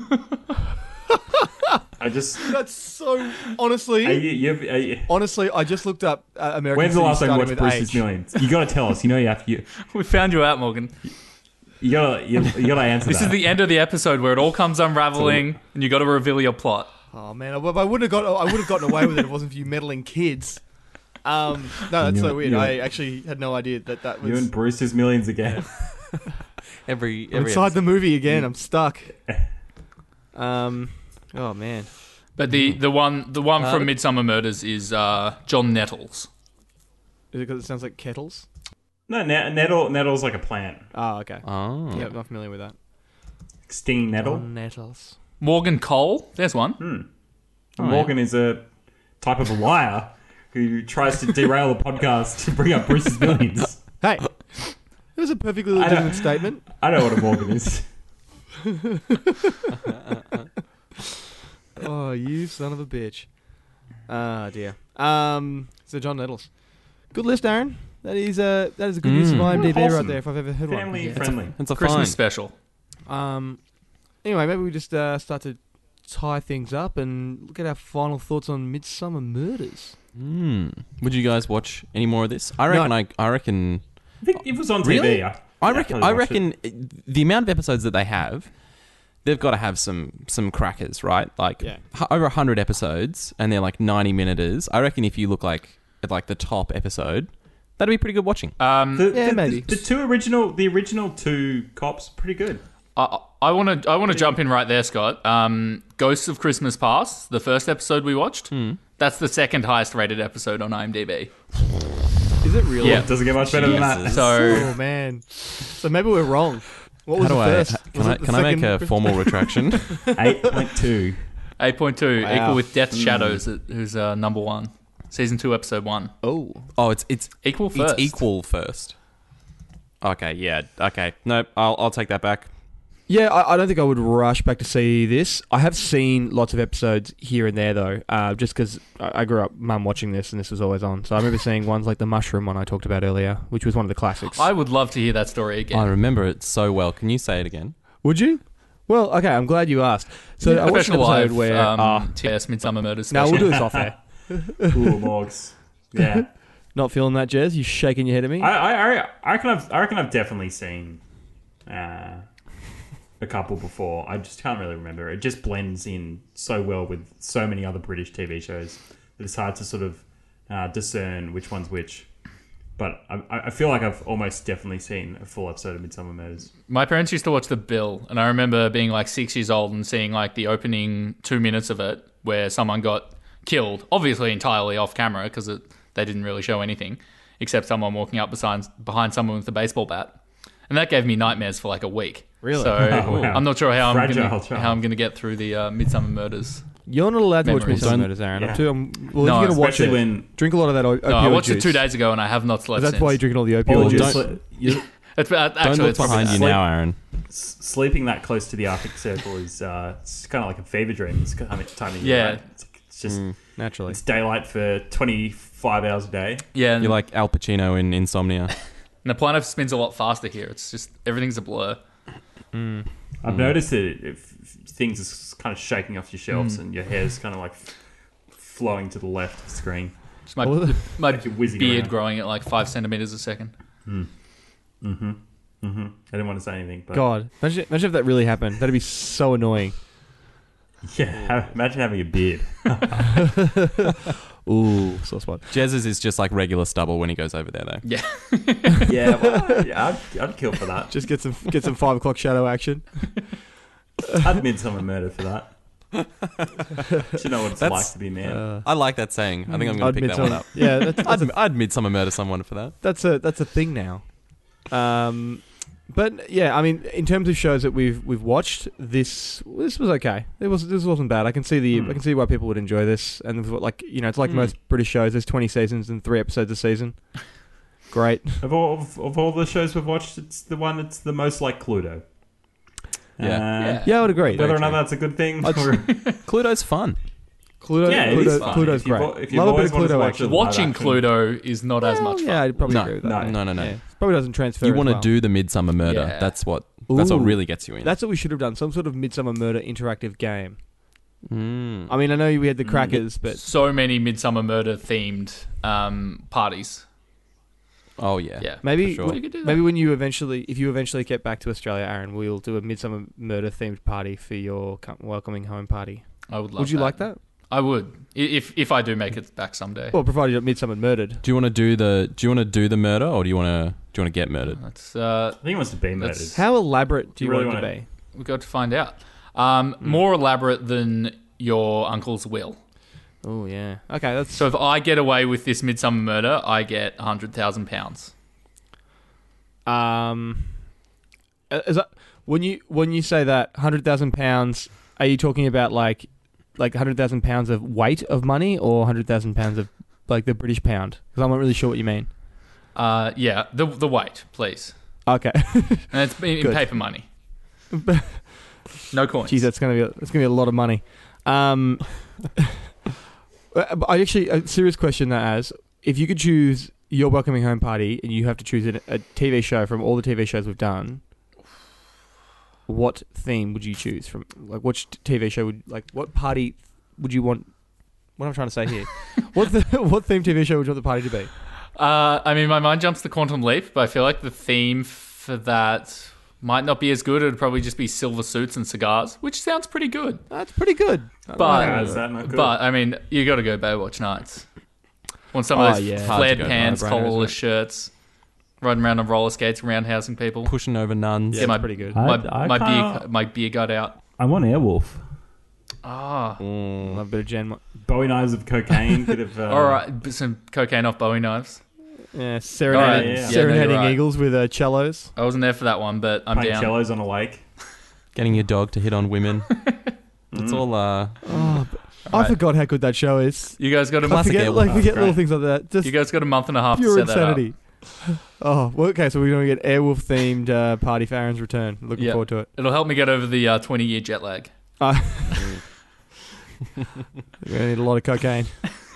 That's so... Honestly... Honestly, I just looked up American When's the last time you Cities watched Brewster's Millions? You got to tell us. You know you have to... We found you out, Morgan. You gotta answer This that. is the end of the episode where it all comes unraveling, and you got to reveal your plot. Oh man, I would have gotten away with it if it wasn't for you meddling kids. No, that's so weird. I actually had no idea that was... You and Bruce's Millions again. every I'm inside the movie again. I'm stuck. Oh man. But the one from Midsummer Murders is John Nettles. Is it because it sounds like kettles? No, nettle's like a plant. Oh, okay. Oh. Yeah, I'm not familiar with that. Stinging nettle. Nettles. Morgan Cole. There's one. Morgan is a type of liar who tries to derail the podcast to bring up Bruce's Millions. Hey, it was a perfectly legitimate statement. I know what a Morgan is. Oh, you son of a bitch. Ah, dear. So John Nettles. Good list, Aaron. That is a good use of IMDb right there if I've ever heard one. Family friendly. It's a Christmas fine. special. Anyway, maybe we just start to tie things up and look at our final thoughts on Midsummer Murders. Would you guys watch any more of this? I reckon. No. I reckon. I think it was on Really? TV. I reckon the amount of episodes that they have, they've got to have some crackers, right? Like over 100 episodes, and they're like 90-minuters. I reckon if you look at the top episode, that'd be pretty good watching. Maybe The original two cops, pretty good. I want to jump in right there, Scott. Ghosts of Christmas Past, the first episode we watched. That's the second highest rated episode on IMDb. Is it really? Yeah. It doesn't get much better than that. So, oh man. So maybe we're wrong. What was the first? Can I make a formal retraction? 8.2. 8.2, Wow. equal with Death Shadows, who's number 1. Season 2, episode 1. Oh, it's equal first. It's equal first. Okay, yeah, okay. No, I'll take that back. yeah. I don't think I would rush back to see this. I have seen lots of episodes here and there though, just because I grew up mum watching this and this was always on. So I remember seeing ones like the mushroom one I talked about earlier, which was one of the classics. I would love to hear that story again. I remember it so well. Can you say it again? Would you? Well, okay. I'm glad you asked. So I watched an episode where TS Midsummer Murders. Now we'll do this off air. Cool, Morgs. Yeah. Not feeling that, Jez? You shaking your head at me? I reckon I've definitely seen a couple before. I just can't really remember. It just blends in so well with so many other British TV shows that it's hard to sort of discern which one's which. But I feel like I've almost definitely seen a full episode of Midsummer Murders. My parents used to watch The Bill, and I remember being like 6 years old and seeing like the opening 2 minutes of it where someone got killed, obviously entirely off camera because they didn't really show anything except someone walking up behind someone with a baseball bat, and that gave me nightmares for like a week. Really? So I'm not sure how I'm going to get through the Midsummer Murders. You're not allowed to watch Memories. Midsummer Murders, Aaron. Yeah. If you're going to watch especially it, when- drink a lot of that opioid No, I watched juice. it 2 days ago and I have not slept That's since. why you're drinking all the Or opioid just juice. It's, Don't actually, look it's probably behind you that. now, Aaron. Sleeping that close to the Arctic Circle is it's kind of like a fever dream. It's kind of time of year. Yeah. Right? It's just Naturally. it's daylight for 25 hours a day. Yeah, You're like Al Pacino in Insomnia. and the planet spins a lot faster here. It's just everything's a blur. I've noticed that if things are kind of shaking off your shelves and your hair's kind of like flowing to the left of the screen. Just my you're whizzing beard around. growing at like 5 centimeters a second. I didn't want to say anything, but God, imagine if that really happened. That'd be so annoying. yeah, imagine having a beard. Ooh, sore spot. Jez's is just like regular stubble when he goes over there, though. Yeah. Yeah, well, yeah, I'd kill for that. Just get some 5 o'clock shadow action. I'd Midsummer Murder for that. You know what it's like to be man. I like that saying. I think I'm going to pick that one up. Yeah, I'd Midsummer Murder someone for that. that's a thing now. But yeah, I mean, in terms of shows that we've watched, this was okay. This wasn't bad. I can see I can see why people would enjoy this. And like it's like most British shows. There's 20 seasons and 3 episodes a season. Great. Of all the shows we've watched, it's the one that's the most like Cluedo. Yeah, I would agree. Whether or not that's a good thing. Cluedo's fun. Cluedo's If you've great. if you've Love a always bit of wanted to Cluedo watch action. a live Watching action- Cluedo is not as much fun. Yeah, I'd probably No, agree with that. no. Yeah. Probably doesn't transfer. You as want to well. do the Midsummer Murder. Yeah. That's what Ooh. really gets you in. That's what we should have done. Some sort of Midsummer Murder interactive game. Mm. I mean, I know we had the crackers, but So many Midsummer Murder themed parties. Oh yeah. Yeah. Maybe for sure. You could do that. maybe when if you eventually get back to Australia, Aaron, we'll do a Midsummer Murder themed party for your welcoming home party. I would love Would you that. like that? I would. If I do make it back someday. Well, provided you're Midsummer Murdered. Do you want to do the murder, or do you want to get murdered? That's, I think he wants to be murdered. How elaborate do you really want it to wanna- be? We've got to find out. More elaborate than your uncle's will. Oh yeah. Okay, that's So if I get away with this Midsummer Murder, I get £100,000. Is that, when you say that £100,000, are you talking about like £100,000 of weight of money, or £100,000 of like the British pound? Because I'm not really sure what you mean. Yeah, the weight, please. Okay. And it's in Good. paper money. No coins. Geez, that's gonna be a lot of money. I actually, a serious question that as if you could choose your welcoming home party and you have to choose a TV show from all the TV shows we've done, what theme would you choose from? Like, which TV show what party would you want? What I'm trying to say here, what theme TV show would you want the party to be? I mean, my mind jumps to Quantum Leap, but I feel like the theme for that might not be as good. It would probably just be silver suits and cigars, which sounds pretty good. That's pretty good. Is that not good? But I mean, you got to go Baywatch Nights. Want some of those yeah. flared Hard to go pants, no-brainer, collarless isn't it? shirts, riding around on roller skates, roundhousing people. Pushing over nuns. Get my, pretty good. my beer gut out. I want Airwolf. Ah, Love a bit of Jen. Bowie knives of cocaine. Bit of, all right, some cocaine off Bowie knives. Yeah, serenading, Oh, yeah. serenading Yeah, no, you're right. eagles with cellos. I wasn't there for that one, but I'm playing down. cellos on a lake. Getting your dog to hit on women. It's all I forgot how good that show is. You guys got a I month. forget, Airwolf. forget Great. little things like that. Just You guys got a month and a half to pure set that up. insanity. Oh, well, okay. So we're going to get Airwolf themed party for Aaron's return. Looking Yep. forward to it. It'll help me get over the 20-year jet lag. We're going to need a lot of cocaine.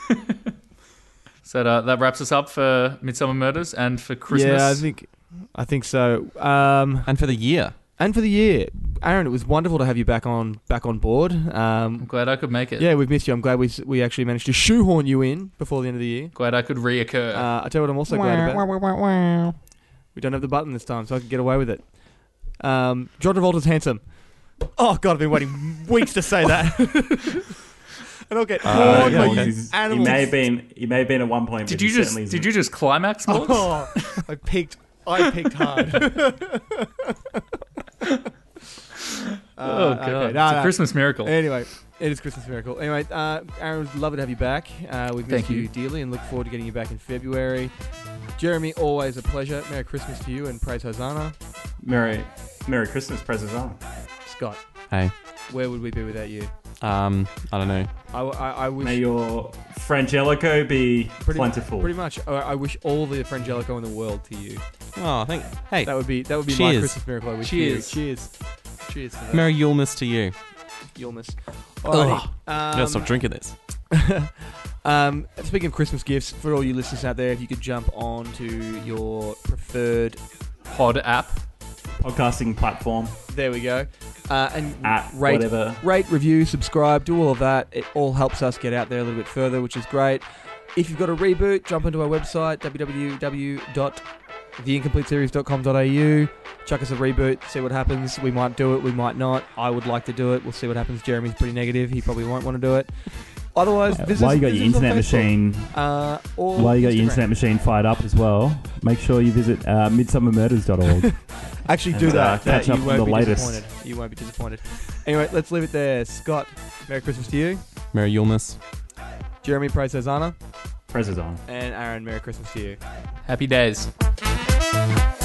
So that wraps us up for Midsummer Murders and for Christmas. Yeah, I think so. and for the year. And for the year, Aaron, it was wonderful to have you back on board. I'm glad I could make it. Yeah, we've missed you. I'm glad we actually managed to shoehorn you in before the end of the year. Glad I could reoccur. I tell you what, I'm also glad about. We don't have the button this time, so I can get away with it. John Travolta's handsome. Oh God, I've been waiting weeks to say that. And I'll get horned by you animals. He may have been at one point. Did but you he just certainly did isn't. you just climax, Morgs? Oh, I peaked hard. Oh God, okay. it's No. a Christmas miracle. Anyway, it is Christmas miracle. Anyway, Aaron, it was lovely to have you back. We've missed Thank you you. dearly and look forward to getting you back in February. Jeremy, always a pleasure. Merry Christmas to you and praise Hosanna. Merry Christmas, President. Scott, Hey. where would we be without you? I don't know. I wish... May your Frangelico be plentiful. Pretty much. I wish all the Frangelico in the world to you. Oh, hey. That would be my Cheers. Christmas miracle. I wish Cheers. you. Cheers for that. Merry Yulmus to you. Yulmus. Ugh. Alrighty. Gotta stop drinking this. Speaking of Christmas gifts, for all you listeners out there, if you could jump on to your preferred Pod app. Podcasting platform. There we go. And At rate, whatever. review, subscribe, do all of that. It all helps us get out there a little bit further, which is great. If you've got a reboot, jump into our website, www.theincompleteseries.com.au. Chuck us a reboot, see what happens. We might do it, we might not. I would like to do it. We'll see what happens. Jeremy's pretty negative. He probably won't want to do it. Otherwise, visit While you got your us on internet Facebook. machine, Or while you got your Instagram. internet machine fired up as well, make sure you visit midsummermurders.org. Actually, do And, that. catch You up on won't the be latest. disappointed. You won't be disappointed. Anyway, let's leave it there. Scott, Merry Christmas to you. Merry Yulmus. Jeremy, praise Hosanna. President. And Aaron, Merry Christmas to you. Happy days.